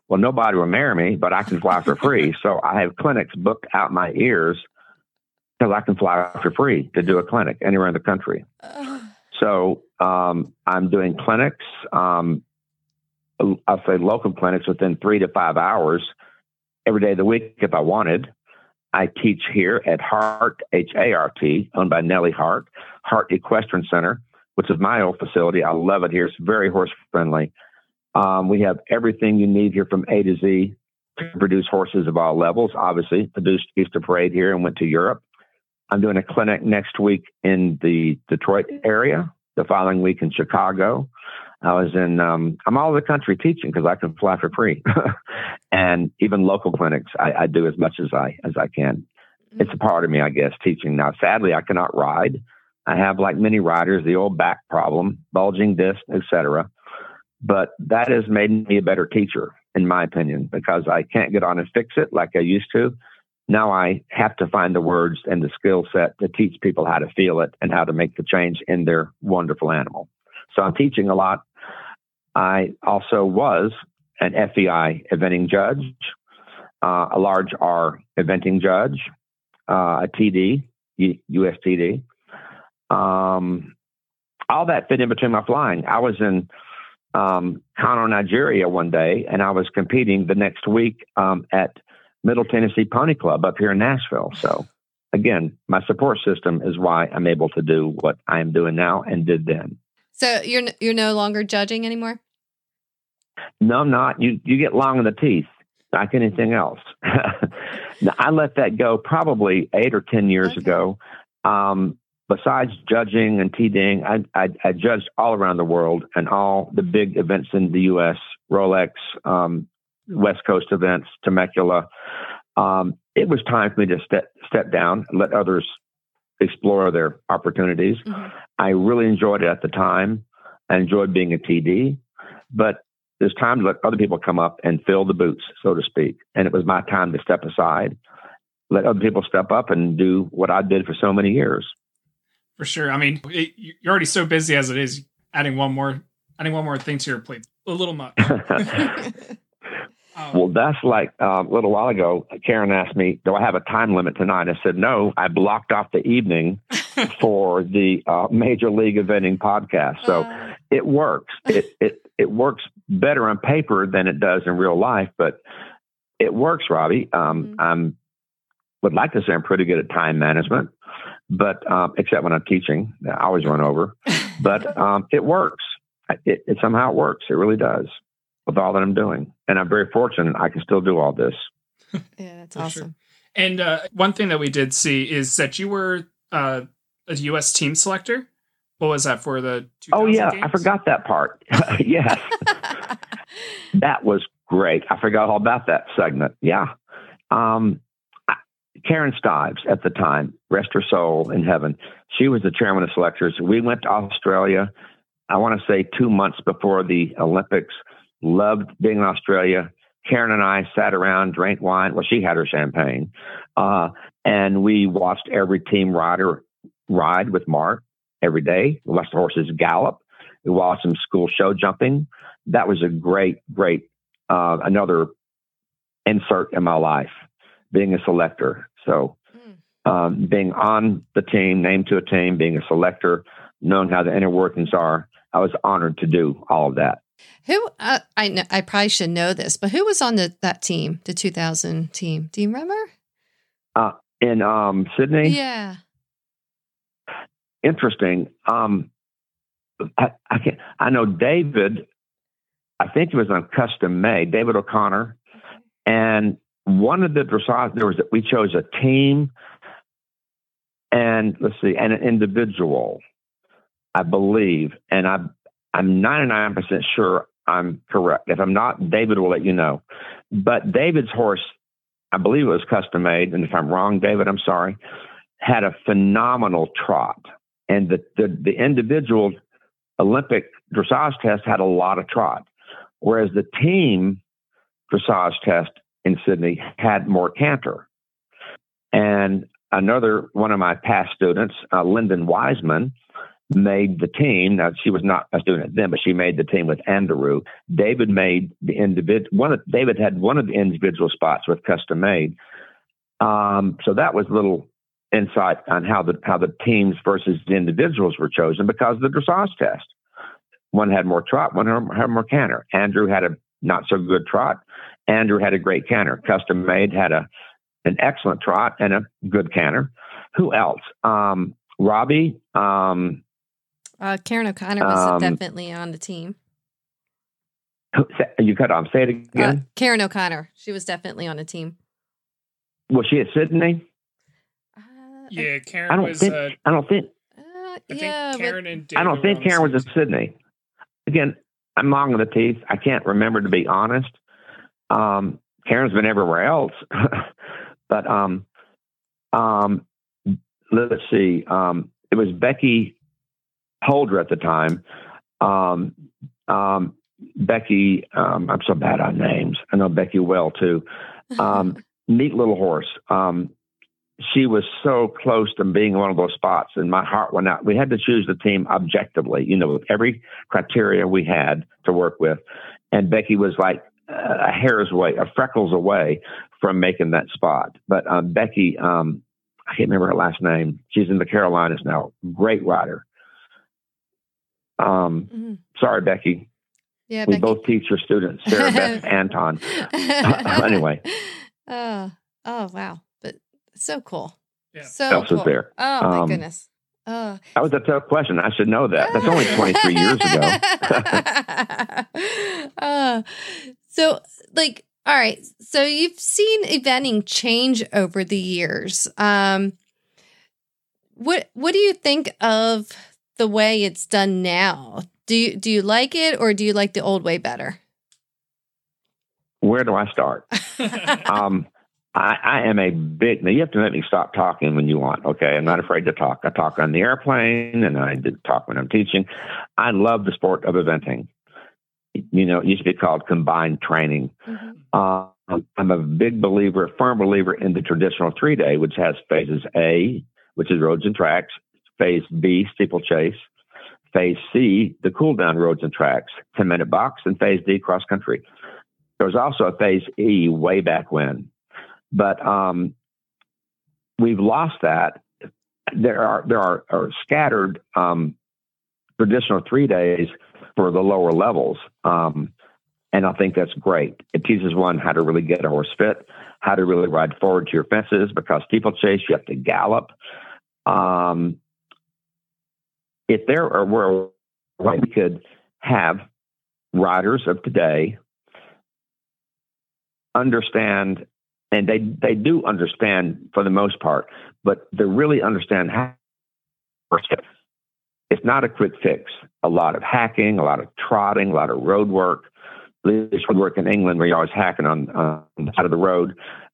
Well, nobody will marry me, but I can fly for free. So I have clinics booked out my ears because I can fly for free to do a clinic anywhere in the country. So I'm doing clinics. I'll say local clinics within 3 to 5 hours every day of the week if I wanted. I teach here at Hart, H-A-R-T, owned by Nellie Hart, Hart Equestrian Center, which is my old facility. I love it here. It's very horse friendly. We have everything you need here from A to Z to produce horses of all levels. Obviously, produced Easter Parade here and went to Europe. I'm doing a clinic next week in the Detroit area, the following week in Chicago. I'm all over the country teaching because I can fly for free. And even local clinics, I do as much as I can. It's a part of me, I guess, teaching. Now, sadly, I cannot ride. I have, like many riders, the old back problem, bulging disc, etc. But that has made me a better teacher, in my opinion, because I can't get on and fix it like I used to. Now I have to find the words and the skill set to teach people how to feel it and how to make the change in their wonderful animal. So I'm teaching a lot. I also was an FEI eventing judge, a large R eventing judge, a TD, USTD. All that fit in between my flying. I was in Kano, Nigeria one day, and I was competing the next week at Middle Tennessee Pony Club up here in Nashville. So again, my support system is why I'm able to do what I am doing now and did then. So you're no longer judging anymore? No, I'm not. You get long in the teeth like anything else. Now, I let that go probably 8 or 10 years ago. Besides judging and TDing, I judged all around the world and all the big events in the U.S., Rolex, West Coast events, Temecula. It was time for me to step down and let others explore their opportunities. Mm-hmm. I really enjoyed it at the time. I enjoyed being a TD, but there's time to let other people come up and fill the boots, so to speak. And it was my time to step aside, let other people step up and do what I did for so many years. For sure. I mean, you're already so busy as it is. Adding one more thing to your plate, a little much. Well, that's like a little while ago, Karen asked me, do I have a time limit tonight? I said, no, I blocked off the evening for the Major League Eventing podcast. So it works. It works better on paper than it does in real life, but it works, Robbie. Would like to say I'm pretty good at time management, but except when I'm teaching, I always run over. But it works. It somehow works. It really does with all that I'm doing. And I'm very fortunate I can still do all this. Yeah, that's awesome. Sure. And one thing that we did see is that you were a U.S. team selector. What was that for the 2000 Oh, yeah. games? I forgot that part. Yes. That was great. I forgot all about that segment. Yeah. Karen Stives at the time, rest her soul in heaven. She was the chairman of selectors. We went to Australia, I want to say 2 months before the Olympics. Loved being in Australia. Karen and I sat around, drank wine. Well, she had her champagne. And we watched every team rider ride with Mark every day. We watched the horses gallop. We watched some school show jumping. That was a great, another insert in my life, being a selector. So being on the team, named to a team, being a selector, knowing how the inner workings are, I was honored to do all of that. Who I probably should know this, but who was on that team, the 2000 team? Do you remember? In Sydney? Yeah. Interesting. I know David. I think he was on custom made. David O'Connor, and one of the dressage we chose a team, and and an individual, I believe, and I'm 99% sure I'm correct. If I'm not, David will let you know. But David's horse, I believe it was custom made. And if I'm wrong, David, I'm sorry, had a phenomenal trot. And the individual Olympic dressage test had a lot of trot. Whereas the team dressage test in Sydney had more canter. And another one of my past students, Lyndon Wiseman, made the team. Now, she was not a student then, but she made the team with Andrew. David made the David had one of the individual spots with custom made. So that was a little insight on how the teams versus the individuals were chosen because of the dressage test. One had more trot, one had more canter. Andrew had a not so good trot. Andrew had a great canter. Custom made had an excellent trot and a good canter. Who else? Robbie. Karen O'Connor was definitely on the team. You cut off. Say it again. Karen O'Connor. She was definitely on the team. Was she at Sydney? Yeah, Karen I don't was. think. Karen and David I don't think Karen was at Sydney. Again, I'm long in the teeth. I can't remember, to be honest. Karen's been everywhere else, but let's see. It was Becky Holder at the time. Becky, I'm so bad on names. I know Becky well too. Neat little horse. She was so close to being one of those spots, and my heart went out. We had to choose the team objectively, with every criteria we had to work with. And Becky was like a hair's away, a freckles away from making that spot. But Becky, I can't remember her last name. She's in the Carolinas now. Great rider. Sorry, Becky. Yeah, we Becky. both teach your students, Sarah Beth Anton. Anyway. Oh, wow. But so cool. Yeah. So else cool. was there? Oh, my goodness. Oh. That was a tough question. I should know that. That's only 23 years ago. So, all right. So you've seen eventing change over the years. What do you think of the way it's done now? Do you like it, or do you like the old way better? Where do I start? I am a big. Now you have to let me stop talking when you want. Okay, I'm not afraid to talk. I talk on the airplane, and I talk when I'm teaching. I love the sport of eventing. It used to be called combined training. Mm-hmm. I'm a big believer, firm believer in the traditional 3-day, which has phases A, which is roads and tracks, phase B, steeplechase, phase C, the cool down roads and tracks, 10-minute box, and phase D, cross country. There was also a phase E way back when, but we've lost that. There are scattered traditional 3 days for the lower levels. And I think that's great. It teaches one how to really get a horse fit, how to really ride forward to your fences, because steeplechase, you have to gallop. If there were, we could have riders of today understand, and they do understand for the most part, but they really understand how. It's not a quick fix. A lot of hacking, a lot of trotting, a lot of road work. This would work in England where you're always hacking on the side of the road,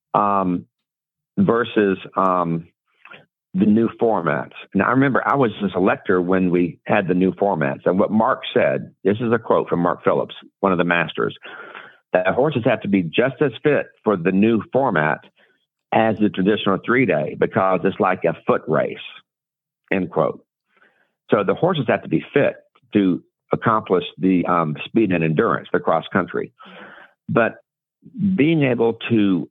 versus the new formats. And I remember I was a selector when we had the new formats. And what Mark said, this is a quote from Mark Phillips, one of the masters, that horses have to be just as fit for the new format as the traditional 3-day, because it's like a foot race, end quote. So the horses have to be fit to accomplish the speed and endurance, the cross country. But being able to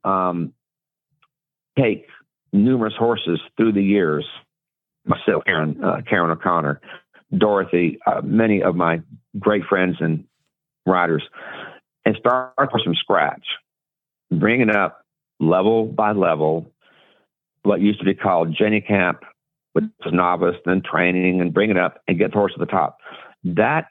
take numerous horses through the years, myself, Karen O'Connor, Dorothy, many of my great friends and riders, and start from scratch, bringing up level by level what used to be called Jenny Camp, which was novice, then training, and bring it up and get the horse to the top. That,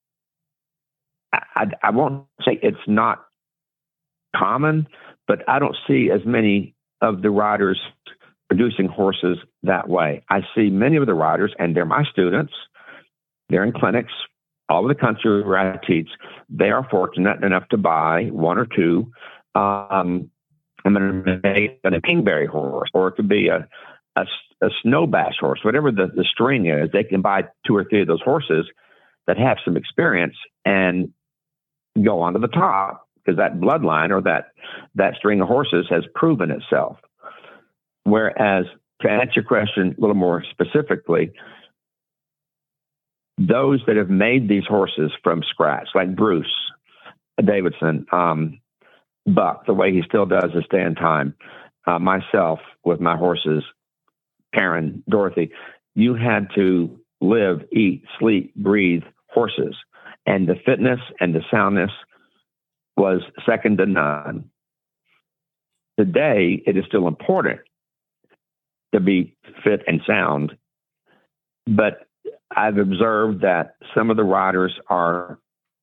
I won't say it's not common, but I don't see as many of the riders producing horses that way. I see many of the riders, and they're my students. They're in clinics all over the country where I teach. They are fortunate enough to buy one or two. I'm going to make a Kingberry horse, or it could be a snow bash horse, whatever the string is. They can buy 2 or 3 of those horses that have some experience and go on to the top, because that bloodline or that string of horses has proven itself. Whereas, to answer your question a little more specifically, those that have made these horses from scratch, like Bruce Davidson, Buck, the way he still does his stand time, myself with my horses, Karen, Dorothy, you had to live, eat, sleep, breathe horses. And the fitness and the soundness was second to none. Today, it is still important to be fit and sound, but I've observed that some of the riders are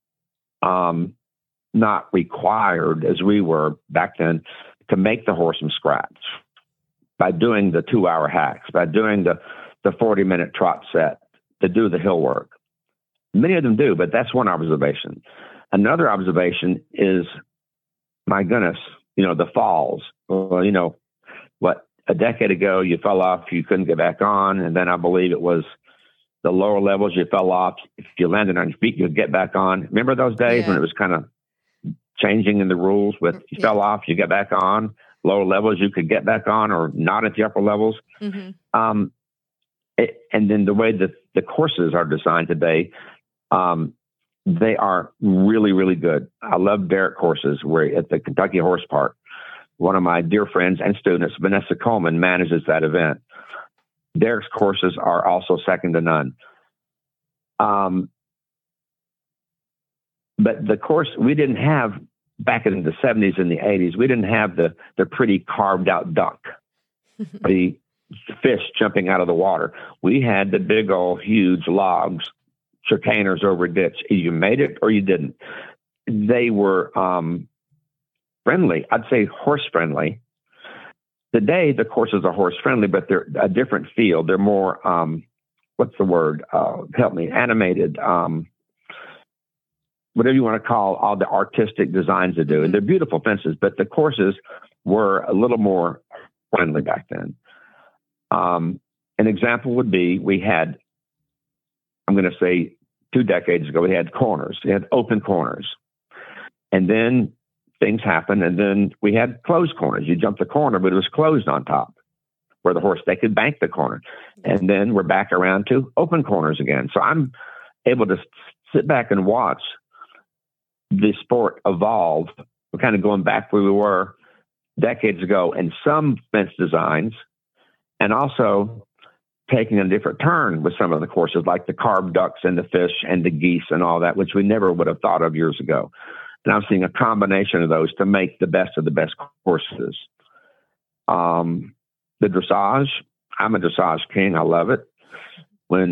not required, as we were back then, to make the horse from scratch by doing the 2-hour hacks, by doing the 40-minute trot set, to do the hill work. Many of them do, but that's one observation. Another observation is, my goodness, the falls. Well, a decade ago, you fell off, you couldn't get back on. And then I believe it was the lower levels, you fell off. If you landed on your feet, you'd get back on. Remember those days when it was kind of changing in the rules with you fell off, you get back on. Lower levels, you could get back on or not at the upper levels. Mm-hmm. And then the way that the courses are designed today, they are really, really good. I love Derek courses where at the Kentucky Horse Park. One of my dear friends and students, Vanessa Coleman, manages that event. Derek's courses are also second to none. But the course we didn't have back in the 70s and the 80s, we didn't have the pretty carved out duck, the fish jumping out of the water. We had the big old huge logs, chicaners over a ditch. You made it or you didn't. They were friendly. I'd say horse friendly. Today, the courses are horse friendly, but they're a different feel. They're more, what's the word? Help me, animated, whatever you want to call all the artistic designs they do. And they're beautiful fences, but the courses were a little more friendly back then. An example would be we had, I'm going to say 2 decades ago, we had corners. We had open corners. And then things happened, and then we had closed corners. You jumped the corner, but it was closed on top where the horse, they could bank the corner. And then we're back around to open corners again. So I'm able to sit back and watch the sport evolve. We're kind of going back where we were decades ago in some fence designs, and also taking a different turn with some of the courses, like the carved ducks and the fish and the geese and all that, which we never would have thought of years ago. And I'm seeing a combination of those to make the best of the best courses. The dressage, I'm a dressage king. I love it. When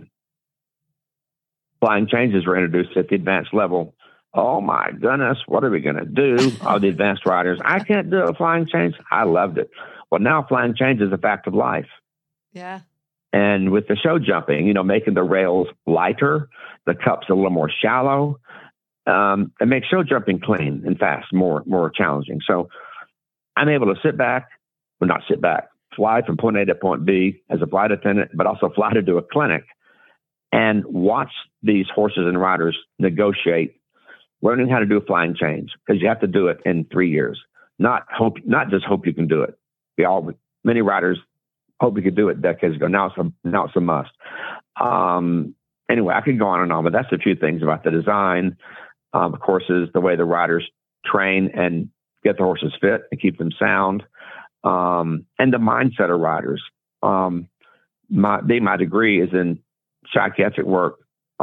flying changes were introduced at the advanced level, oh my goodness, what are we going to do? All the advanced riders, I can't do a flying change. I loved it. Well, now flying change is a fact of life. Yeah. And with the show jumping, making the rails lighter, the cups a little more shallow, it makes show jumping clean and fast, more challenging. So I'm able to fly from point A to point B as a flight attendant, but also fly to do a clinic and watch these horses and riders negotiate, learning how to do a flying change, because you have to do it in 3 years. Not just hope you can do it. Many riders hope you could do it decades ago. Now it's a must. Anyway, I could go on and on, but that's a few things about the design, courses, the way the riders train and get the horses fit and keep them sound, and the mindset of riders. My degree is in psychiatric work.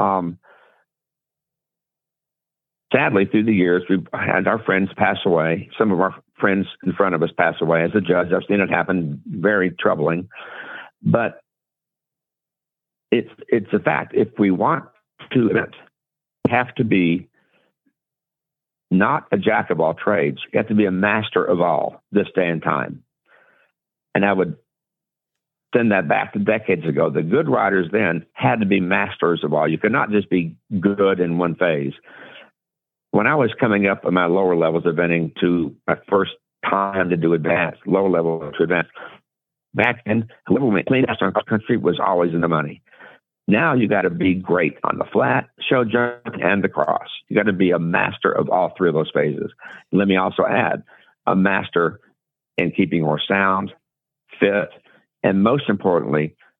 Sadly, through the years, we've had our friends pass away. Some of our friends in front of us pass away. As a judge, I've seen it happen. Very troubling. But it's a fact. If we want to have to be not a jack of all trades, you have to be a master of all this day and time. And I would send that back to decades ago. The good riders then had to be masters of all. You could not just be good in one phase. When I was coming up in my lower levels eventing to my first time to do lower level to advance, back then, whoever went clean on cross country was always in the money. Now you got to be great on the flat, show jump, and the cross. You got to be a master of all 3 of those phases. Let me also add, a master in keeping horse sound, fit, and most importantly,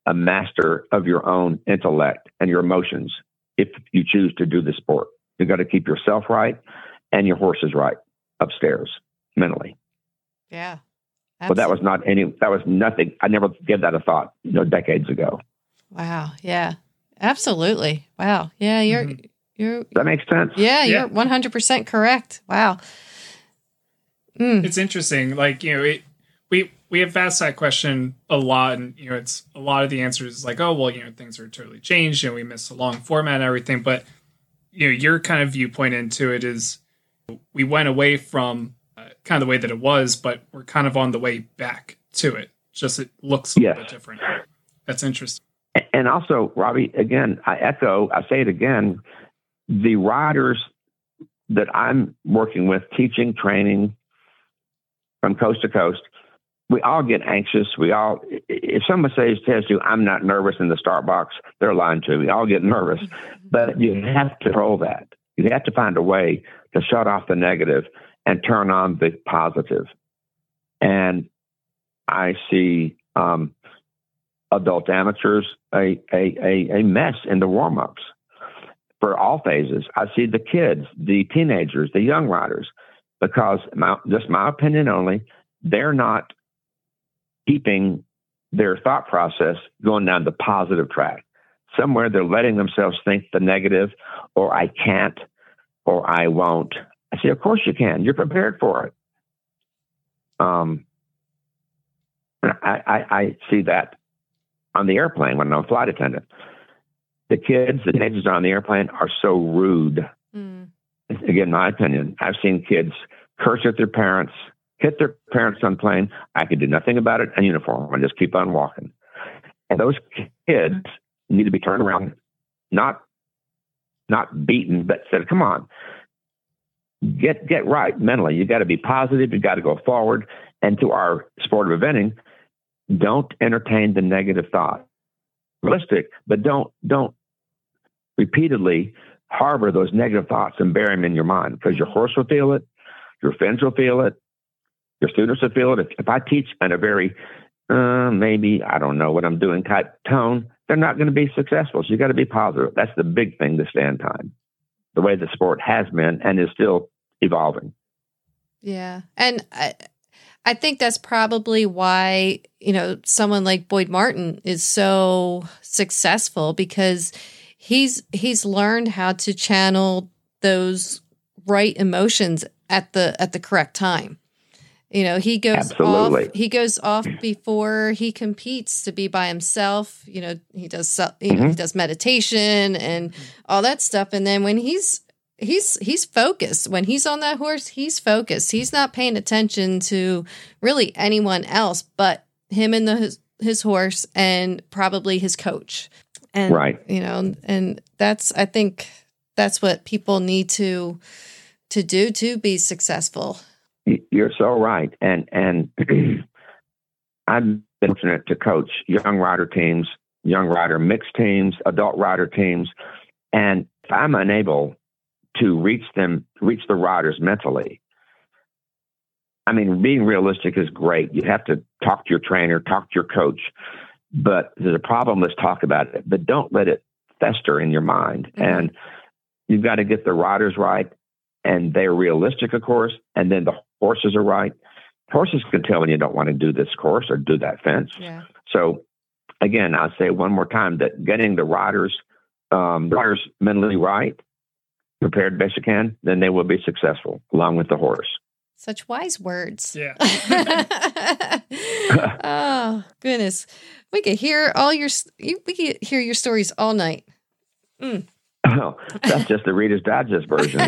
a master of your own intellect and your emotions if you choose to do the sport. You got to keep yourself right and your horses right upstairs mentally. Yeah. But that was nothing. I never gave that a thought, decades ago. Wow. Yeah, absolutely. Wow. Yeah. Does that make sense? Yeah. You're 100% correct. Wow. It's interesting. Like, we have asked that question a lot, and it's a lot of the answers is like, oh well, things are totally changed and we missed a long format and everything. But your kind of viewpoint into it is we went away from kind of the way that it was, but we're kind of on the way back to it. Just it looks a little bit different. That's interesting. And also, Robbie, again, I say it again, the riders that I'm working with, teaching, training from coast to coast, we all get anxious. If someone says to you, I'm not nervous in the start box, they're lying to you. We all get nervous, but you have to control that. You have to find a way to shut off the negative and turn on the positive. And I see adult amateurs a mess in the warm-ups for all phases. I see the kids, the teenagers, the young riders, because just my opinion only, they're not keeping their thought process going down the positive track. Somewhere they're letting themselves think the negative, or I can't, or I won't. I say, of course you can. You're prepared for it. I see that on the airplane when I'm a flight attendant. The kids, the teenagers on the airplane are so rude. Again, my opinion. I've seen kids curse at their parents, hit their parents on plane. I could do nothing about it in uniform. I just keep on walking. And those kids need to be turned around, not beaten, but said, come on, get right mentally. You got to be positive. You got to go forward. And to our sport of eventing, don't entertain the negative thought. Realistic, but don't repeatedly harbor those negative thoughts and bury them in your mind, because your horse will feel it, your friends will feel it, your students will feel it. If I teach in a very maybe I don't know what I'm doing type tone, they're not going to be successful. So you got to be positive. That's the big thing to stand time. The way the sport has been and is still evolving. Yeah, and I think that's probably why, someone like Boyd Martin is so successful, because he's learned how to channel those right emotions at the correct time. He goes off before he competes to be by himself. He does meditation and all that stuff. And then when he's focused, when he's on that horse, he's focused. He's not paying attention to really anyone else but him and his horse and probably his coach. And, right. And I think that's what people need to do to be successful. You're so right. And I've been fortunate to coach young rider teams, young rider mixed teams, adult rider teams. And if I'm unable to reach the riders mentally, I mean, being realistic is great. You have to talk to your trainer, talk to your coach, but there's a problem. Let's talk about it, but don't let it fester in your mind. Mm-hmm. And you've got to get the riders right, and they're realistic, of course. And then the horses are right. Horses can tell when you don't want to do this course or do that fence. Yeah. So again, I'll say one more time that getting the riders mentally right, prepared best you can, then they will be successful along with the horse. Such wise words. Yeah. Oh, goodness. We could hear your stories all night. Mm. Oh, that's just the Reader's Digest version.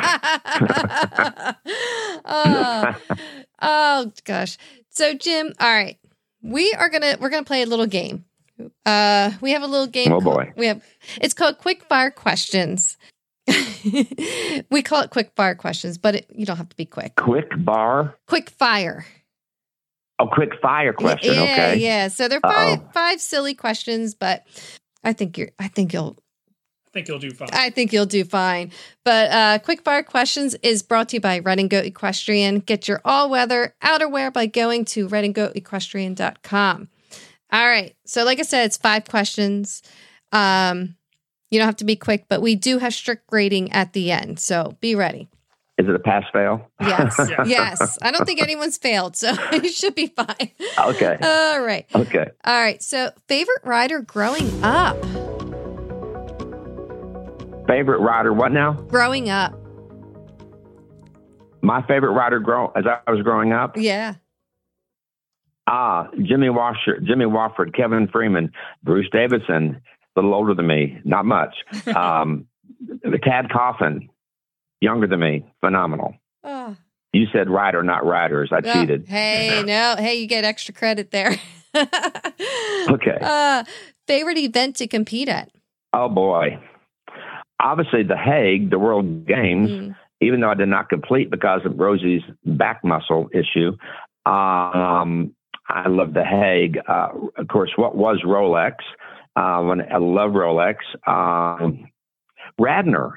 Oh gosh. So Jim, all right. We're gonna play a little game. We have a little game. Oh boy. It's called Quick Fire Questions. We call it quick fire questions, but you don't have to be quick. Quick fire. Oh, quick fire question. Yeah, okay. Yeah. So they're five silly questions, but I think you'll do fine. I think you'll do fine. But Quick Fire Questions is brought to you by Red and Goat Equestrian. Get your all-weather outerwear by going to redandgoatequestrian.com. All right. So like I said, it's 5 questions. You don't have to be quick, but we do have strict grading at the end. So be ready. Is it a pass-fail? Yes. Yeah. Yes. I don't think anyone's failed, so you should be fine. Okay. All right. Okay. All right. So favorite rider growing up? Favorite rider, what now? Growing up. My favorite rider as I was growing up? Yeah. Jimmy Wofford, Kevin Freeman, Bruce Davidson, a little older than me, not much. Tad Coffin, younger than me, phenomenal. Oh. You said rider, not riders. I cheated. Hey, no. Hey, you get extra credit there. Okay. Favorite event to compete at? Oh, boy. Obviously, The Hague, the World Games, even though I did not complete because of Rosie's back muscle issue. I love The Hague. Of course, what was Rolex? When I love Rolex. Radner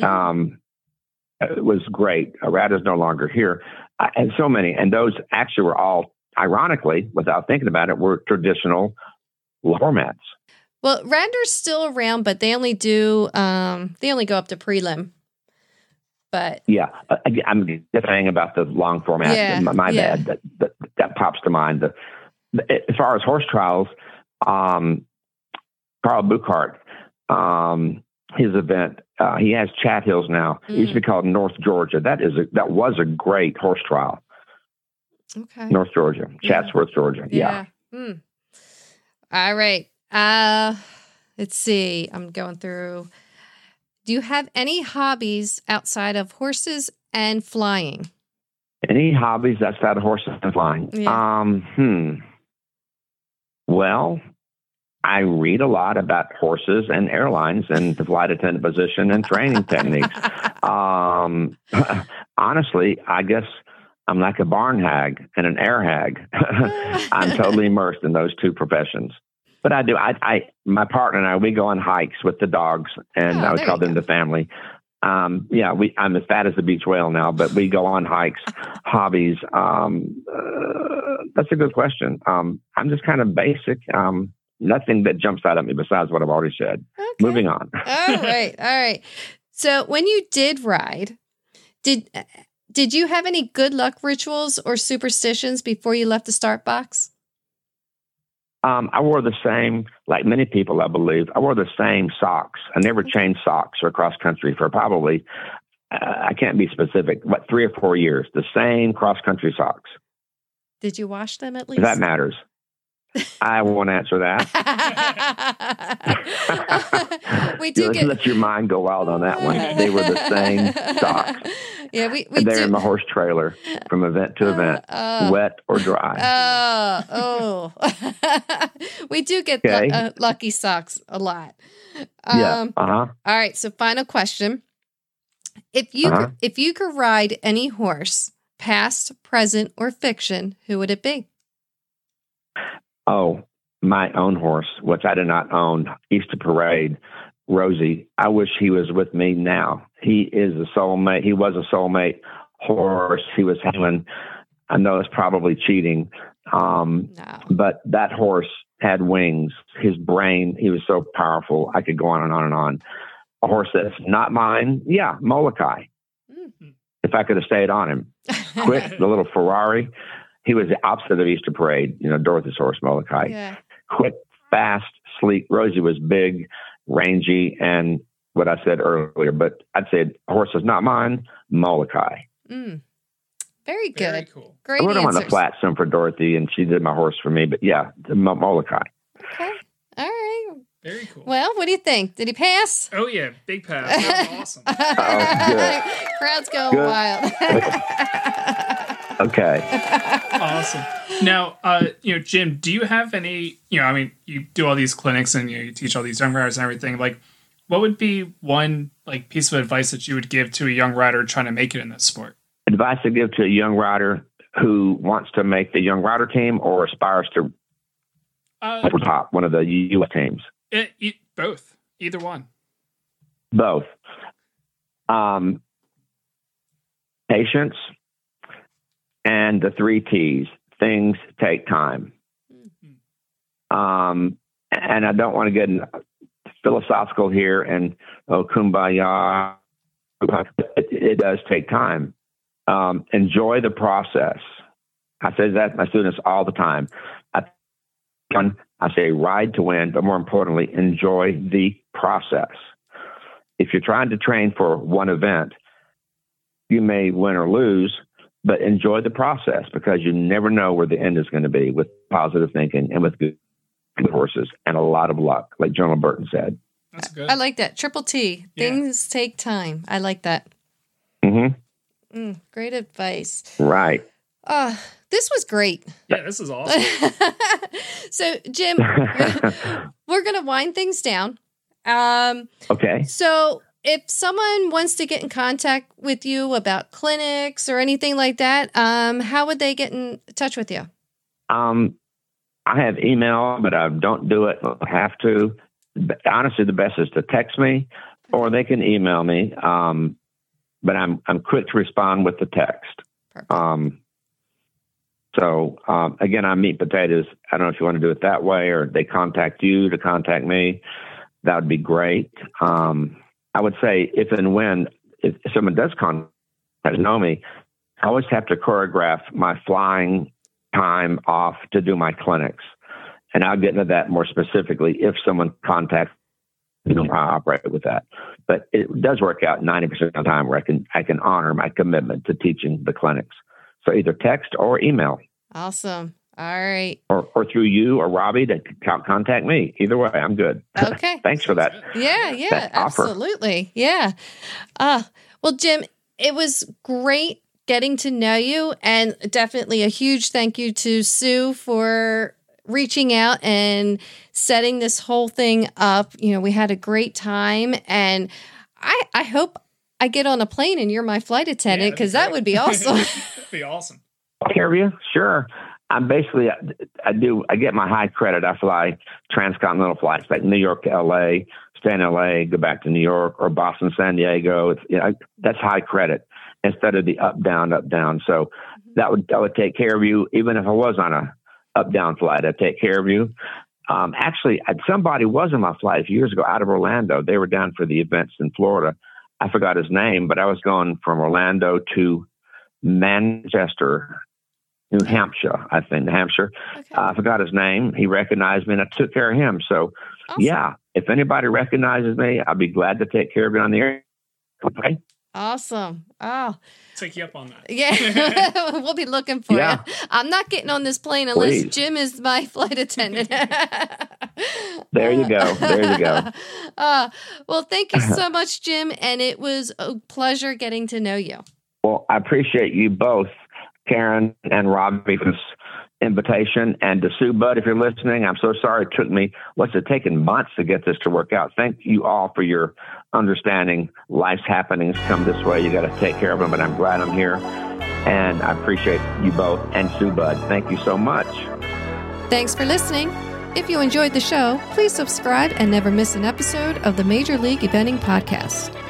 was great. Radner's no longer here. And so many. And those actually were all, ironically, without thinking about it, were traditional formats. Well, Radner's still around, but they only do, they only go up to prelim. But yeah, I'm just saying about the long format. Yeah, My yeah. bad. That pops to mind. As far as horse trials, Carl Buchart, his event, he has Chat Hills now. It used to be called North Georgia. That was a great horse trial. okay. North Georgia, Chatsworth, Georgia. Yeah. All right. Let's see. I'm going through. Do you have any hobbies outside of horses and flying? Any hobbies outside of horses and flying? Yeah. Well, I read a lot about horses and airlines and the flight attendant position and training techniques. Honestly, I guess I'm like a barn hag and an air hag. I'm totally immersed in those two professions. But I do. My partner and I, we go on hikes with the dogs, and I would call them the family. I'm as fat as the beach whale now, but we go on hikes, hobbies. That's a good question. I'm just kind of basic. Nothing that jumps out at me besides what I've already said. Okay. Moving on. All right. So when you did ride, did you have any good luck rituals or superstitions before you left the start box? I wore the same, like many people, I believe. I wore the same socks. I never changed socks or cross country for probably, I can't be specific, but 3 or 4 years. The same cross country socks. Did you wash them at least? That matters. I won't answer that. We do Let's let your mind go wild on that one. They were the same socks. Yeah, we They're do. in my horse trailer from event to event, wet or dry. We do get lucky socks a lot. Uh-huh. All right, so final question. If you could ride any horse, past, present, or fiction, who would it be? Oh, my own horse, which I did not own, Easter Parade, Rosie. I wish he was with me now. He is a soulmate. He was a soulmate horse. He was having, I know it's probably cheating, No. but that horse had wings. His brain, he was so powerful. I could go on and on and on. A horse that's not mine, Molokai. Mm. If I could have stayed on him. Quick, the little Ferrari. He was the opposite of Easter Parade, Dorothy's horse, Molokai. Yeah. Quick, fast, sleek. Rosie was big, rangy, and what I said earlier. But I'd say a horse is not mine, Molokai. Mm. Very good. Very cool. Great I wrote him on the answers. flat some for Dorothy, and she did my horse for me. But Molokai. Okay. All right. Very cool. Well, what do you think? Did he pass? Oh yeah, big pass. That was awesome. good. Crowd's going Good. wild. Okay. Awesome. Now, Jim, do you have any, you do all these clinics and you teach all these young riders and everything. Like, what would be one piece of advice that you would give to a young rider trying to make it in this sport? Advice to give to a young rider who wants to make the young rider team or aspires to top one of the U.S. teams? Both. Either one. Both. Patience and the 3 T's. Things take time. And I don't want to get philosophical here and kumbaya. It does take time. Enjoy the process. I say that to my students all the time. I say ride to win, but more importantly, enjoy the process. If you're trying to train for one event, you may win or lose, but enjoy the process because you never know where the end is going to be with positive thinking and with good horses and a lot of luck, like General Burton said. That's good. I like that. Triple T. Yeah. Things take time. I like that. Great advice. Right. This was great. Yeah, this is awesome. So, Jim, we're going to wind things down. Okay. So, if someone wants to get in contact with you about clinics or anything like that, how would they get in touch with you? I have email, but I don't do it. I have to. Honestly, the best is to text me, or they can email me. But I'm quick to respond with the text. Perfect. So again, I'm meat potatoes. I don't know if you want to do it that way, or they contact you to contact me. That would be great. I would say if and when if someone does know me, I always have to choreograph my flying time off to do my clinics. And I'll get into that more specifically if someone contacts me. I operate with that. But it does work out 90% of the time where I can honor my commitment to teaching the clinics. So either text or email. Awesome. All right. Or through you or Robbie to contact me. Either way, I'm good. Okay. Thanks for that. Yeah, that offer. Absolutely. Yeah. Well, Jim, it was great getting to know you, and definitely a huge thank you to Sue for reaching out and setting this whole thing up. You know, we had a great time, and I hope I get on a plane and you're my flight attendant, because that would be awesome. That'd be awesome. Care of you? Sure. I'm basically, I get my high credit. I fly transcontinental flights like New York to LA, stay in LA, go back to New York, or Boston, San Diego. It's, that's high credit instead of the up, down. So that would take care of you. Even if I was on a up, down flight, I'd take care of you. Actually, somebody was on my flight a few years ago out of Orlando. They were down for the events in Florida. I forgot his name, but I was going from Orlando to Manchester, New Hampshire, I think, New Hampshire. Okay. I forgot his name. He recognized me, and I took care of him. So, Awesome. Yeah, if anybody recognizes me, I'll be glad to take care of it on the air. Okay. Awesome. Oh, Take you up on that. yeah. We'll be looking for Yeah. you. I'm not getting on this plane unless Please. Jim is my flight attendant. There you go. There you go. Well, thank you so much, Jim. And it was a pleasure getting to know you. Well, I appreciate you both, Karen and Robbie, for this invitation. And to Sue Bud, if you're listening, I'm so sorry it took me, what's it taken months to get this to work out. Thank you all for your understanding. Life's happenings come this way. You got to take care of them, but I'm glad I'm here. And I appreciate you both and Sue Bud. Thank you so much. Thanks for listening. If you enjoyed the show, please subscribe and never miss an episode of the Major League Eventing Podcast.